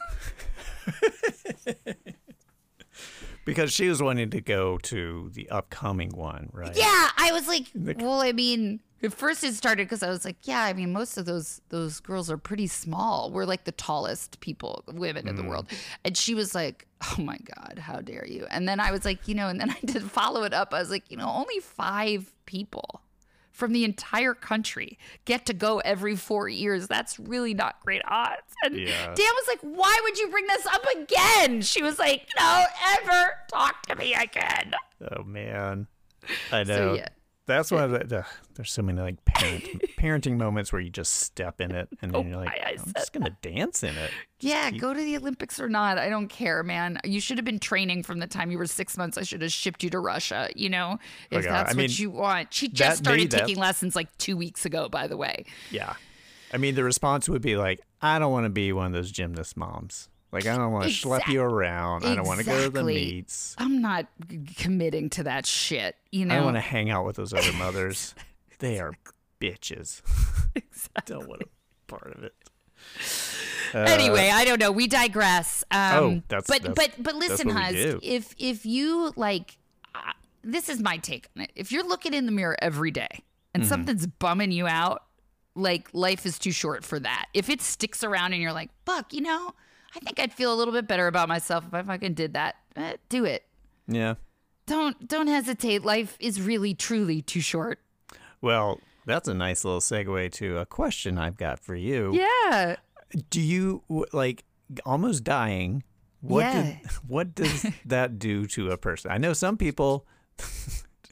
S2: Because she was wanting to go to the upcoming one, right?
S1: Yeah, I was like, well, I mean, at first it started because I was like, yeah, I mean, most of those girls are pretty small. We're like the tallest women in the world. And she was like, oh my God, how dare you? And then I was like, and then I did follow it up. I was like, only 5 people from the entire country get to go every 4 years. That's really not great odds. And Dan was like, why would you bring this up again? She was like, don't ever talk to me again.
S2: Oh, man. I know.
S1: So, yeah.
S2: That's why there's so many like parenting moments where you just step in it and then you're like, I'm just going to dance in it.
S1: Go to the Olympics or not. I don't care, man. You should have been training from the time you were 6 months. I should have shipped you to Russia, if that's what you want. She just started taking lessons like 2 weeks ago, by the way.
S2: Yeah. I mean, the response would be like, I don't want to be one of those gymnast moms. Like, I don't want to schlep you around. I don't want to go to the meets.
S1: I'm not committing to that shit,
S2: I don't want to hang out with those other mothers. They are bitches.
S1: Exactly.
S2: Don't want to be part of it.
S1: Anyway, I don't know. We digress.
S2: But
S1: listen, Huz, if you like, this is my take on it. If you're looking in the mirror every day and something's bumming you out, like life is too short for that. If it sticks around and you're like, fuck, I think I'd feel a little bit better about myself if I fucking did that. Do it.
S2: Yeah.
S1: Don't hesitate. Life is really, truly too short.
S2: Well, that's a nice little segue to a question I've got for you.
S1: Yeah.
S2: Do you, like, almost dying, what does that do to a person? I know some people,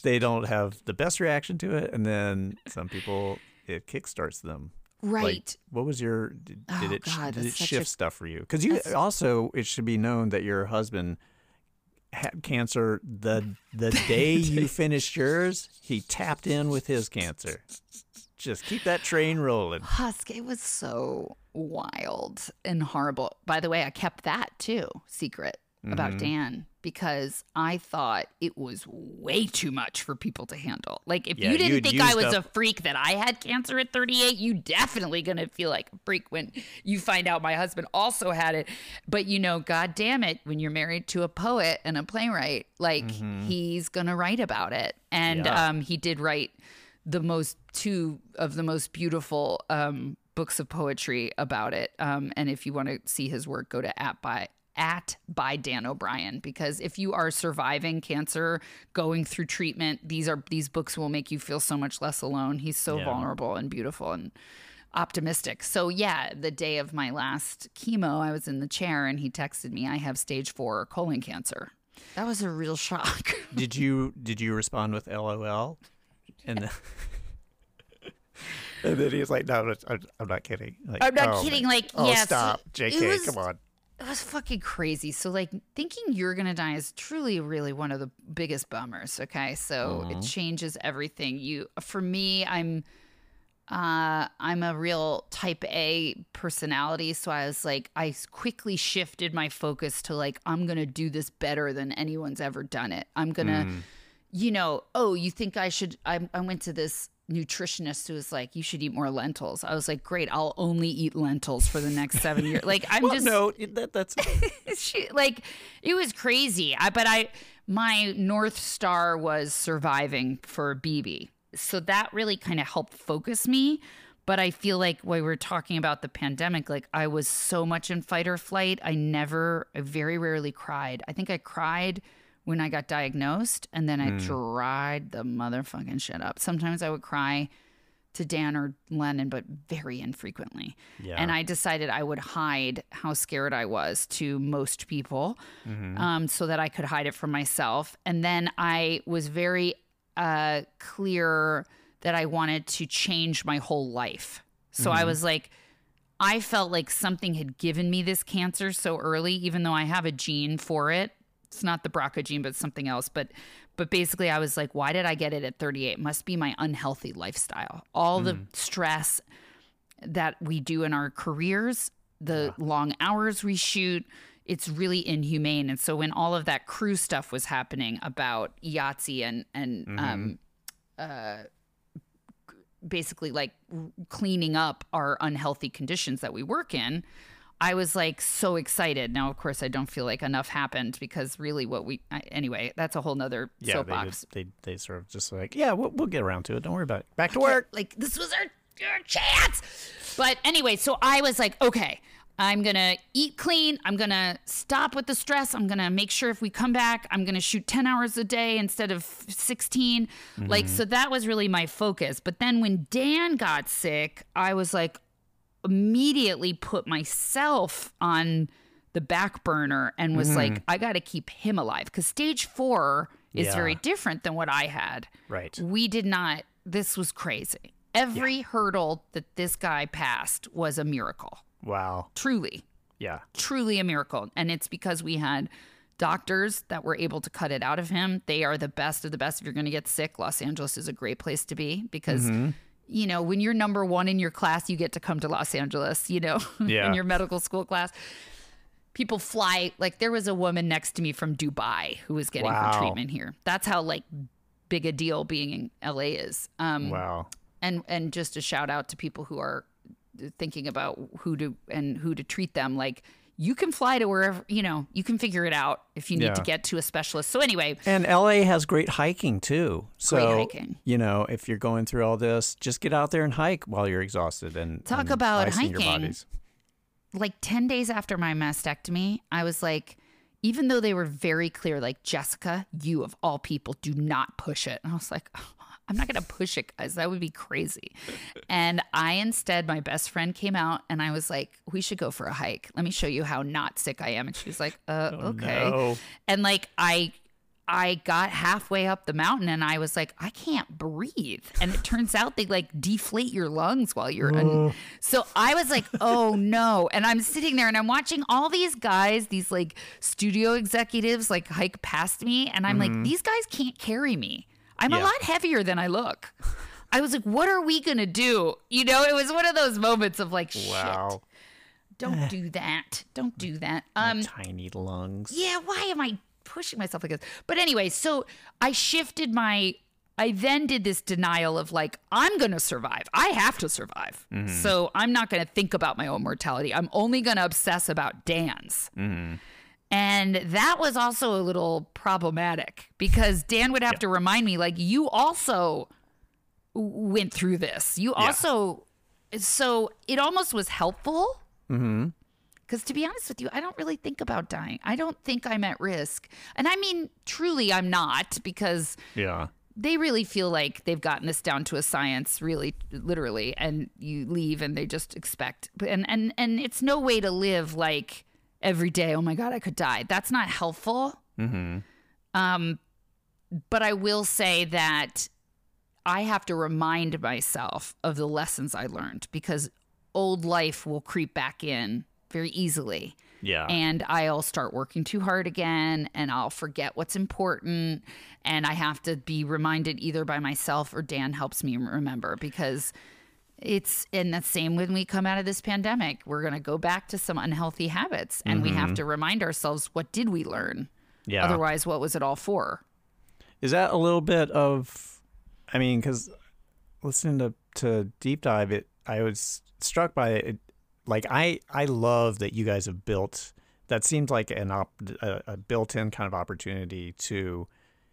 S2: they don't have the best reaction to it, and then some people it kickstarts them.
S1: Right.
S2: Like, what was your? Did it
S1: God,
S2: did it
S1: that's such
S2: shift
S1: a-
S2: stuff for you? Because you also, it should be known that your husband had cancer the day you finished yours. He tapped in with his cancer. Just keep that train rolling.
S1: Husk, it was so wild and horrible. By the way, I kept that too secret about Dan because I thought it was way too much for people to handle. Like, if
S2: Yeah,
S1: you didn't
S2: you'd
S1: think I
S2: used
S1: was
S2: up-
S1: a freak that I had cancer at 38, you definitely gonna feel like a freak when you find out my husband also had it. But God damn it, when you're married to a poet and a playwright, like he's gonna write about it. And
S2: Yeah.
S1: he did write two of the most beautiful books of poetry about it. And if you want to see his work, go to by Dan O'Brien, because if you are surviving cancer, going through treatment, these books will make you feel so much less alone. He's so vulnerable and beautiful and optimistic. So yeah, the day of my last chemo, I was in the chair and he texted me, I have stage 4 colon cancer. That was a real shock.
S2: Did you respond with LOL? And then, and then he was like, "No, I'm not kidding. Like,
S1: I'm not
S2: oh,
S1: kidding.
S2: man.
S1: Like,
S2: oh,
S1: yes,
S2: stop,
S1: it
S2: JK,
S1: was-
S2: come on."
S1: It was fucking crazy. So, like, thinking you're gonna die is truly, really one of the biggest bummers. Okay, so it changes everything. For me, I'm a real type A personality, so I was like, I quickly shifted my focus to like, I'm gonna do this better than anyone's ever done it. I'm gonna, you think I should? I went to this nutritionist who was like, you should eat more lentils. I was like, great, I'll only eat lentils for the next 7 years. Like, I'm
S2: Well,
S1: just
S2: no, that's
S1: it was crazy. My North Star was surviving for BB. So that really kind of helped focus me. But I feel like when we were talking about the pandemic, like I was so much in fight or flight. I very rarely cried. I think I cried when I got diagnosed, and then I dried the motherfucking shit up. Sometimes I would cry to Dan or Lennon, but very infrequently.
S2: Yeah.
S1: And I decided I would hide how scared I was to most people, so that I could hide it from myself. And then I was very clear that I wanted to change my whole life. So I was like, I felt like something had given me this cancer so early, even though I have a gene for it. It's not the BRCA gene, but something else. But basically, I was like, why did I get it at 38? It must be my unhealthy lifestyle. All the stress that we do in our careers, the long hours we shoot, it's really inhumane. And so when all of that crew stuff was happening about Yahtzee and basically like cleaning up our unhealthy conditions that we work in, I was like so excited. Now, of course, I don't feel like enough happened because really anyway, that's a whole nother soapbox.
S2: They sort of just like, yeah, we'll get around to it. Don't worry about it. Back to work.
S1: Like, this was our chance. But anyway, so I was like, okay, I'm going to eat clean. I'm going to stop with the stress. I'm going to make sure if we come back, I'm going to shoot 10 hours a day instead of 16. Like, so that was really my focus. But then when Dan got sick, I was like, immediately put myself on the back burner and was like, I got to keep him alive, because stage 4 is
S2: Yeah.
S1: very different than what I had.
S2: Right.
S1: We did not, this was crazy. Every hurdle that this guy passed was a miracle.
S2: Wow.
S1: Truly a miracle. And it's because we had doctors that were able to cut it out of him. They are the best of the best. If you're going to get sick, Los Angeles is a great place to be, because when you're number 1 in your class, you get to come to Los Angeles,
S2: Yeah.
S1: in your medical school class. People fly. Like, there was a woman next to me from Dubai who was getting her treatment here. That's how like big a deal being in LA is.
S2: Wow.
S1: And just a shout out to people who are thinking about who to treat them. Like, you can fly to wherever, you can figure it out if you need to get to a specialist. So anyway.
S2: And LA has great hiking too. So,
S1: Great hiking.
S2: If you're going through all this, just get out there and hike while you're exhausted and
S1: Talk about
S2: icing your
S1: hiking.
S2: bodies.
S1: Like 10 days after my mastectomy, I was like, even though they were very clear, like, Jessica, you of all people, do not push it. And I was like, I'm not going to push it, guys. That would be crazy. And my best friend came out and I was like, we should go for a hike. Let me show you how not sick I am. And she was like, okay.
S2: No.
S1: And like, I I got halfway up the mountain and I was like, I can't breathe. And it turns out they like deflate your lungs while you're so I was like, oh no. And I'm sitting there and I'm watching all these guys, these like studio executives like hike past me. And I'm like, these guys can't carry me. I'm a lot heavier than I look. I was like, what are we going to do? You know, it was one of those moments of like,
S2: Wow.
S1: shit, don't do that. Don't do that.
S2: My tiny lungs.
S1: Yeah, why am I pushing myself like this? But anyway, so I then did this denial of like, I'm going to survive. I have to survive. So I'm not going to think about my own mortality. I'm only going to obsess about Dan's. And that was also a little problematic because Dan would have to remind me, like, you also went through this. You also, so it almost was helpful. Because to be honest with you, I don't really think about dying. I don't think I'm at risk. And I mean, truly, I'm not, because they really feel like they've gotten this down to a science, really, literally. And you leave and they just expect. And it's no way to live like every day, oh my God, I could die. That's not helpful. But I will say that I have to remind myself of the lessons I learned, because old life will creep back in very easily.
S2: Yeah.
S1: And I'll start working too hard again, and I'll forget what's important. And I have to be reminded either by myself or Dan helps me remember, because it's in the same when we come out of this pandemic, we're going to go back to some unhealthy habits, and we have to remind ourselves, what did we learn?
S2: Yeah.
S1: Otherwise, what was it all for?
S2: Is that a little bit of, I mean, because listening to Deep Dive, I was struck by it. Like, I love that you guys have built, that seems like a built-in kind of opportunity to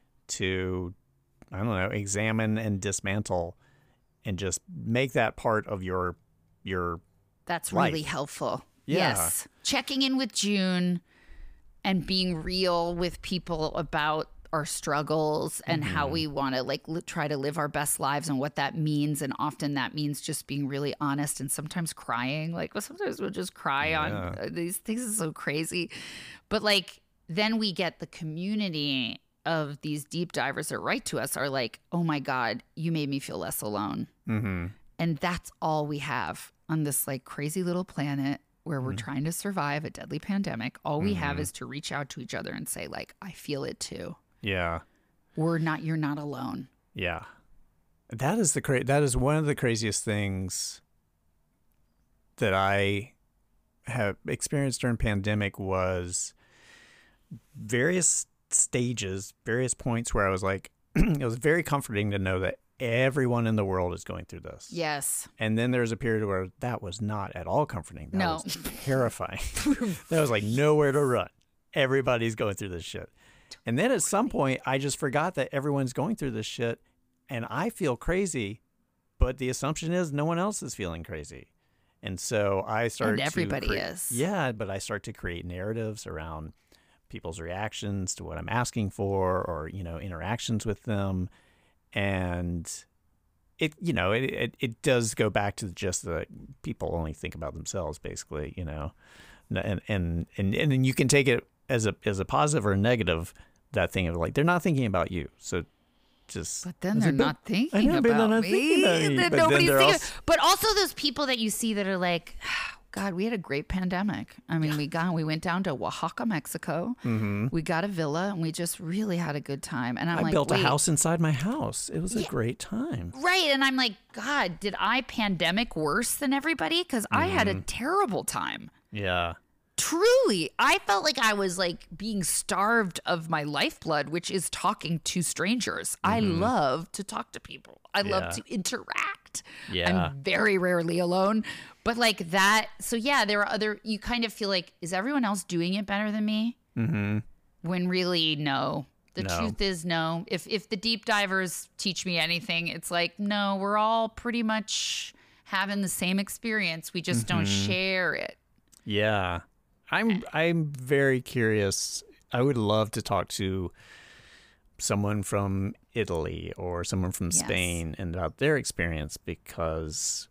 S2: I don't know, examine and dismantle and just make that part of your
S1: That's
S2: life.
S1: really helpful.
S2: Yeah.
S1: Yes. Checking in with June and being real with people about our struggles and how we want to like try to live our best lives and what that means. And often that means just being really honest and sometimes crying. Like, well, sometimes we'll just cry on these things. Is so crazy. But like, then we get the community of these deep divers that write to us are like, oh my God, you made me feel less alone. And that's all we have on this like crazy little planet where we're trying to survive a deadly pandemic. All we have is to reach out to each other and say like, I feel it too.
S2: Yeah.
S1: You're not alone.
S2: Yeah. That is that is one of the craziest things that I have experienced during pandemic was various stages, various points where I was like, it was very comforting to know that everyone in the world is going through this.
S1: Yes.
S2: And then there's a period where that was not at all comforting. That
S1: No.
S2: was terrifying. That was like nowhere to run. Everybody's going through this shit. And then at some point, I just forgot that everyone's going through this shit, and I feel crazy, but the assumption is no one else is feeling crazy. And so I started
S1: And everybody is.
S2: Yeah, but I start to create narratives around people's reactions to what I'm asking for, or, you know, interactions with them. And it, you know, it does go back to just the people only think about themselves, basically, you know, and then you can take it as a positive or a negative, that thing of like, they're not thinking about you. So just.
S1: But then they're not thinking
S2: I know, but they're
S1: about
S2: not
S1: me.
S2: thinking about you.
S1: Then
S2: But
S1: nobody's
S2: then they're
S1: thinking.
S2: also-
S1: But also those people that you see that are like, God, we had a great pandemic. I mean, we went down to Oaxaca, Mexico. We got a villa and we just really had a good time. And I'm
S2: I
S1: like,
S2: built a
S1: wait,
S2: house inside my house. It was a great time.
S1: right. And I'm like, God, did I pandemic worse than everybody? Because I had a terrible time.
S2: Yeah.
S1: Truly, I felt like I was like being starved of my lifeblood, which is talking to strangers. I love to talk to people. I love to interact.
S2: Yeah.
S1: I'm very rarely alone, but like that. So yeah, there are you kind of feel like, is everyone else doing it better than me? When really, no. The
S2: No.
S1: truth is no. If the deep divers teach me anything, it's like, no, we're all pretty much having the same experience. We just don't share it.
S2: Yeah. I'm very curious. I would love to talk to someone from Italy or someone from
S1: Yes.
S2: Spain and about their experience, because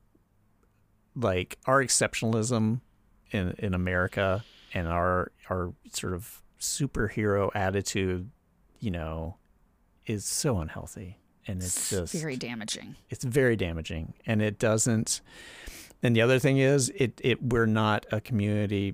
S2: like our exceptionalism in America and our sort of superhero attitude you know, is so unhealthy. And it's just
S1: very damaging.
S2: It's very damaging. And it doesn't. And the other thing is we're not a community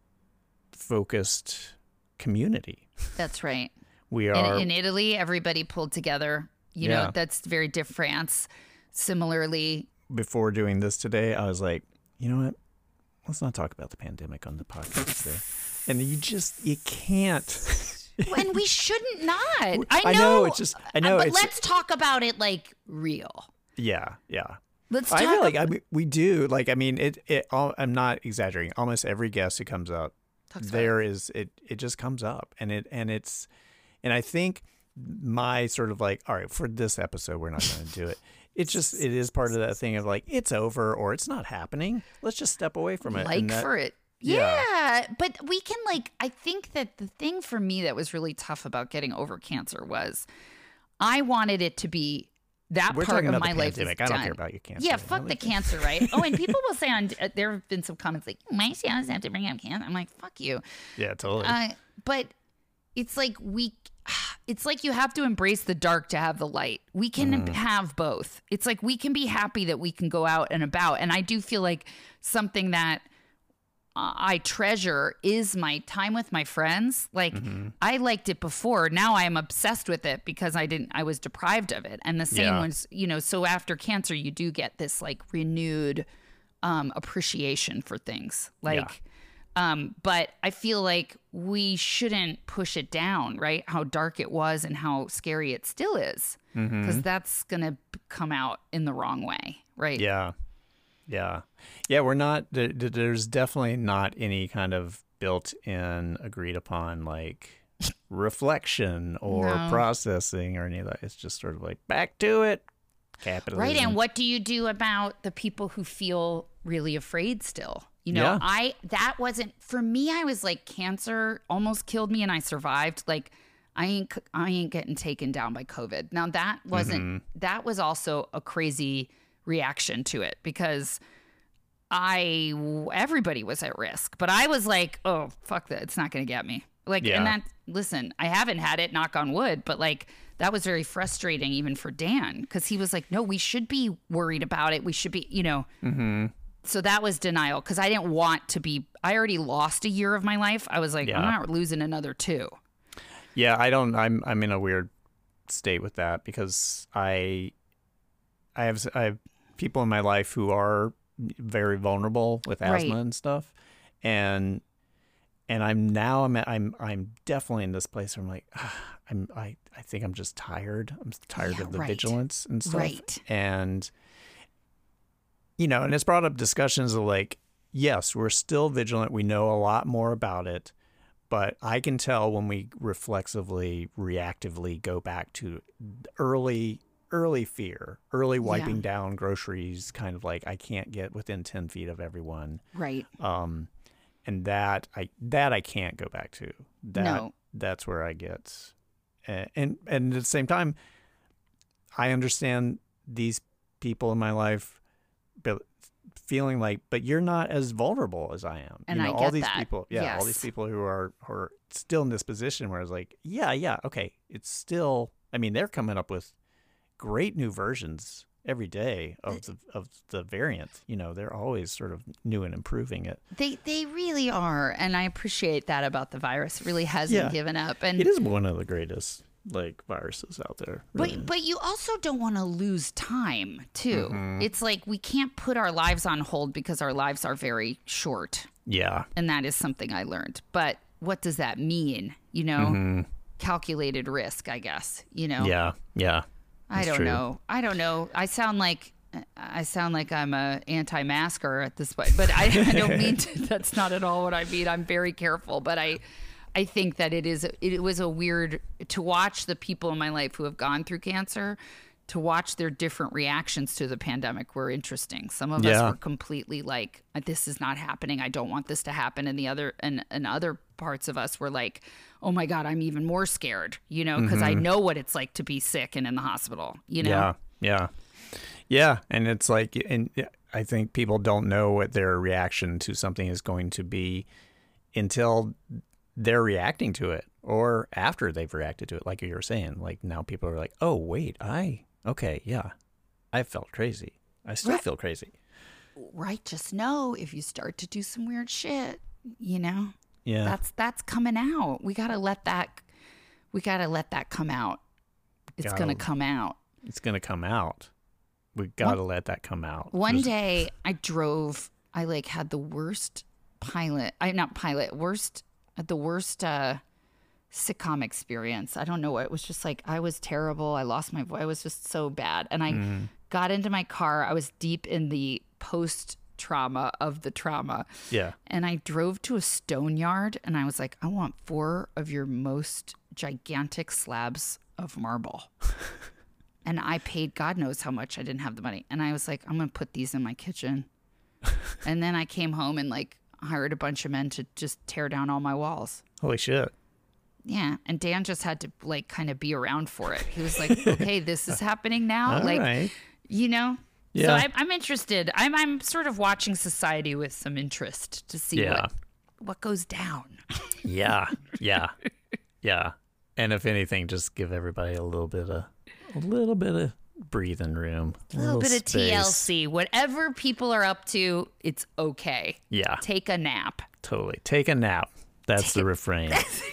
S2: focused community.
S1: That's right.
S2: We are
S1: in Italy, everybody pulled together. You know, that's very different. France, similarly.
S2: Before doing this today, I was like, you know what? Let's not talk about the pandemic on the podcast today. And you can't.
S1: And we shouldn't not.
S2: I know.
S1: But let's talk about it like real.
S2: Yeah.
S1: Let's talk.
S2: I feel like we do. Like, I mean, I'm not exaggerating. Almost every guest who comes up, it just comes up, and I think my sort of like, all right, for this episode, we're not going to do it. It is part of that thing of like, it's over or it's not happening. Let's just step away from it.
S1: For it. Yeah. But we can I think that the thing for me that was really tough about getting over cancer was I wanted it to be that
S2: We're
S1: part
S2: talking
S1: of
S2: about
S1: my
S2: the
S1: life
S2: pandemic.
S1: is
S2: I don't
S1: done.
S2: care about your cancer.
S1: Yeah, fuck the cancer, right? Oh, and people will say there have been some comments like, my spouse have to bring up cancer. I'm like, fuck you.
S2: Yeah, totally.
S1: But it's like it's like you have to embrace the dark to have the light. We can have both. It's like we can be happy that we can go out and about. And I do feel like something that I treasure is my time with my friends. Like I liked it before. Now I am obsessed with it because I was deprived of it. And the same was, so after cancer, you do get this like renewed appreciation for things. But I feel like we shouldn't push it down, right? How dark it was and how scary it still is, because that's going to come out in the wrong way, right?
S2: Yeah. We're not. There's definitely not any kind of built-in, agreed-upon like reflection or processing or any of that. It's just sort of like back to it. Capitalism.
S1: Right. And what do you do about the people who feel really afraid still? That wasn't for me. I was like, cancer almost killed me and I survived. Like, I ain't getting taken down by COVID. Now that wasn't, that was also a crazy reaction to it because everybody was at risk, but I was like, oh, fuck that. It's not going to get me. And listen, I haven't had it, knock on wood, but like, that was very frustrating even for Dan because he was like, no, we should be worried about it. We should be, So that was denial because I didn't want to be. I already lost a year of my life. I was like, I'm not losing another 2.
S2: Yeah, I don't. I'm in a weird state with that because I have people in my life who are very vulnerable with asthma and stuff, and I'm definitely in this place where I'm like, I think I'm just tired. I'm tired of the vigilance and stuff, and. And it's brought up discussions of like, yes, we're still vigilant. We know a lot more about it, but I can tell when we reflexively, reactively go back to early fear, early wiping down groceries, kind of like I can't get within 10 feet of everyone.
S1: Right.
S2: And that I can't go back to. That's where I get, and at the same time, I understand these people in my life. Feeling like, but you're not as vulnerable as I am.
S1: And I get
S2: all these
S1: that.
S2: people, all these people who are still in this position where it's like, okay, it's still. I mean, they're coming up with great new versions every day of the variant. They're always sort of new and improving it.
S1: They really are, and I appreciate that about the virus. It really hasn't given up, and
S2: it is one of the greatest viruses out there. Really.
S1: But you also don't want to lose time too. It's like we can't put our lives on hold because our lives are very short. Yeah. And that is something I learned. But what does that mean? Calculated risk, I guess, Yeah. I don't know. I sound like I'm a anti-masker at this point, but I don't mean to. That's not at all what I mean. I'm very careful, but I think that it was a weird to watch the people in my life who have gone through cancer, to watch their different reactions to the pandemic were interesting. Some of us were completely like, this is not happening. I don't want this to happen. And other parts of us were like, oh my God, I'm even more scared, because I know what it's like to be sick and in the hospital,
S2: Yeah. And it's like, and I think people don't know what their reaction to something is going to be until they're reacting to it or after they've reacted to it, like you were saying. Like now people are like, oh, wait, okay, yeah, I felt crazy. I still feel crazy.
S1: Right. Just know if you start to do some weird shit, you know,
S2: Yeah.
S1: that's coming out. We got to let that come out. It's going to come out.
S2: It's going to come out. We got to let that come out.
S1: One day I had the worst sitcom experience. I don't know what. It was just like, I was terrible. I lost my voice. I was just so bad. And I got into my car. I was deep in the post-trauma of the trauma.
S2: Yeah.
S1: And I drove to a stone yard and I was like, I want 4 of your most gigantic slabs of marble. And I paid God knows how much. I didn't have the money. And I was like, I'm going to put these in my kitchen. And then I came home and like hired a bunch of men to just tear down all my walls.
S2: Holy shit.
S1: Yeah. And Dan just had to like kind of be around for it. He was like, okay, this is happening now.
S2: All
S1: like,
S2: right.
S1: you know?
S2: Yeah.
S1: So I'm interested. I'm sort of watching society with some interest to see what goes down.
S2: Yeah. Yeah. Yeah. And if anything, just give everybody a little bit of breathing room.
S1: A little bit of
S2: space.
S1: TLC. Whatever people are up to, it's okay.
S2: Yeah.
S1: Take a nap.
S2: Totally. Take a nap. That's the refrain.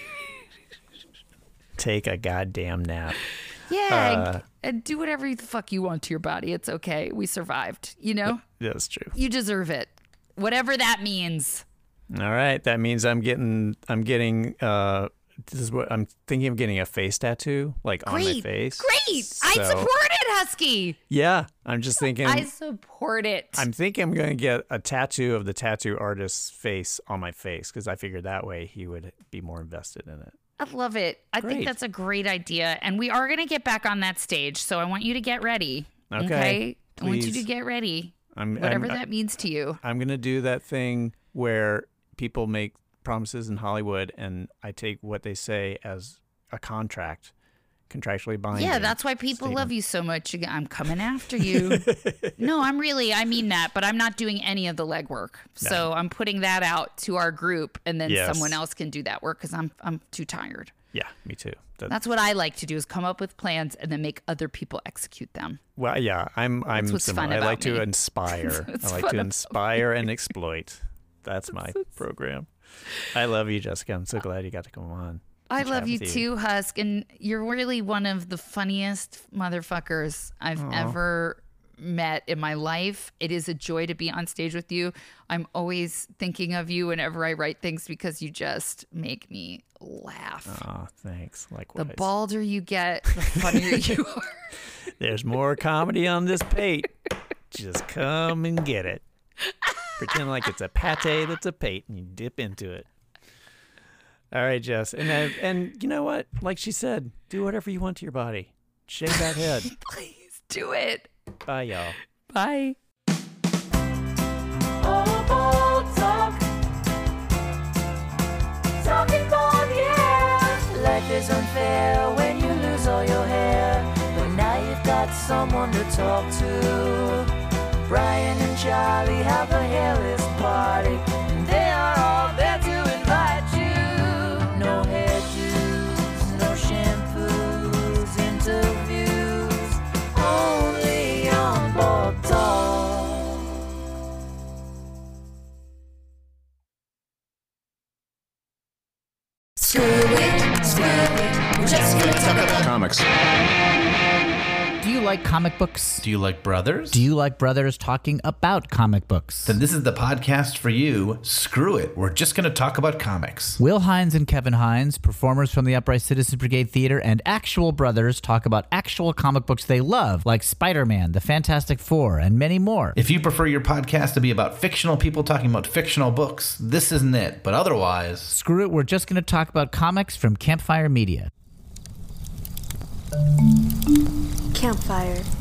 S2: Take a goddamn nap.
S1: Yeah. And do whatever the fuck you want to your body. It's okay. We survived, you know?
S2: That's true.
S1: You deserve it. Whatever that means.
S2: All right. That means I'm getting this is what I'm thinking of, getting a face tattoo, like on my face.
S1: Great. I support it, Husky.
S2: Yeah. I'm just thinking.
S1: I support it.
S2: I'm thinking I'm going to get a tattoo of the tattoo artist's face on my face because I figured that way he would be more invested in it.
S1: I love it. I think that's a great idea. And we are going to get back on that stage. So I want you to get ready. Okay? I want you to get ready. Whatever that means to you.
S2: I'm going to do that thing where people make promises in Hollywood and I take what they say as a contract, contractually binding.
S1: Yeah, that's why people love you so much. I'm coming after you. No, I mean that, but I'm not doing any of the legwork. No. So I'm putting that out to our group and then someone else can do that work because I'm too tired.
S2: Yeah, me too.
S1: That's what I like to do, is come up with plans and then make other people execute them.
S2: Well, yeah, I'm
S1: what's
S2: similar.
S1: fun
S2: I
S1: about
S2: like to
S1: me.
S2: inspire. I like to inspire and exploit. That's my program. I love you, Jessica. I'm so glad you got to come on.
S1: I love you too, Husk. And you're really one of the funniest motherfuckers I've ever met in my life. It is a joy to be on stage with you. I'm always thinking of you whenever I write things because you just make me laugh.
S2: Oh, thanks. Likewise.
S1: The balder you get, the funnier you are.
S2: There's more comedy on this pate. Just come and get it. Pretend like it's a pate that's a pate and you dip into it. All right, Jess. And you know what? Like she said, do whatever you want to your body. Shave that head.
S1: Please do it.
S2: Bye, y'all.
S1: Bye.
S3: All ball talk. Talking ball, yeah. Life is unfair when you lose all your hair. But now you've got someone to talk to. Brian and Charlie have a hairless party. And they are all there to invite you. No hairdos, no shampoos, interviews. Only on Ball Talk.
S5: Screw it. We're just gonna talk about
S4: Comics.
S6: Do you like comic books?
S7: Do you like brothers?
S6: Do you like brothers talking about comic books?
S7: Then this is the podcast for you. Screw it. We're just going to talk about comics.
S6: Will Hines and Kevin Hines, performers from the Upright Citizens Brigade Theater, and actual brothers talk about actual comic books they love, like Spider-Man, The Fantastic Four, and many more.
S7: If you prefer your podcast to be about fictional people talking about fictional books, this isn't it. But otherwise...
S6: Screw it, we're just going to talk about comics from Campfire Media.
S8: Campfire.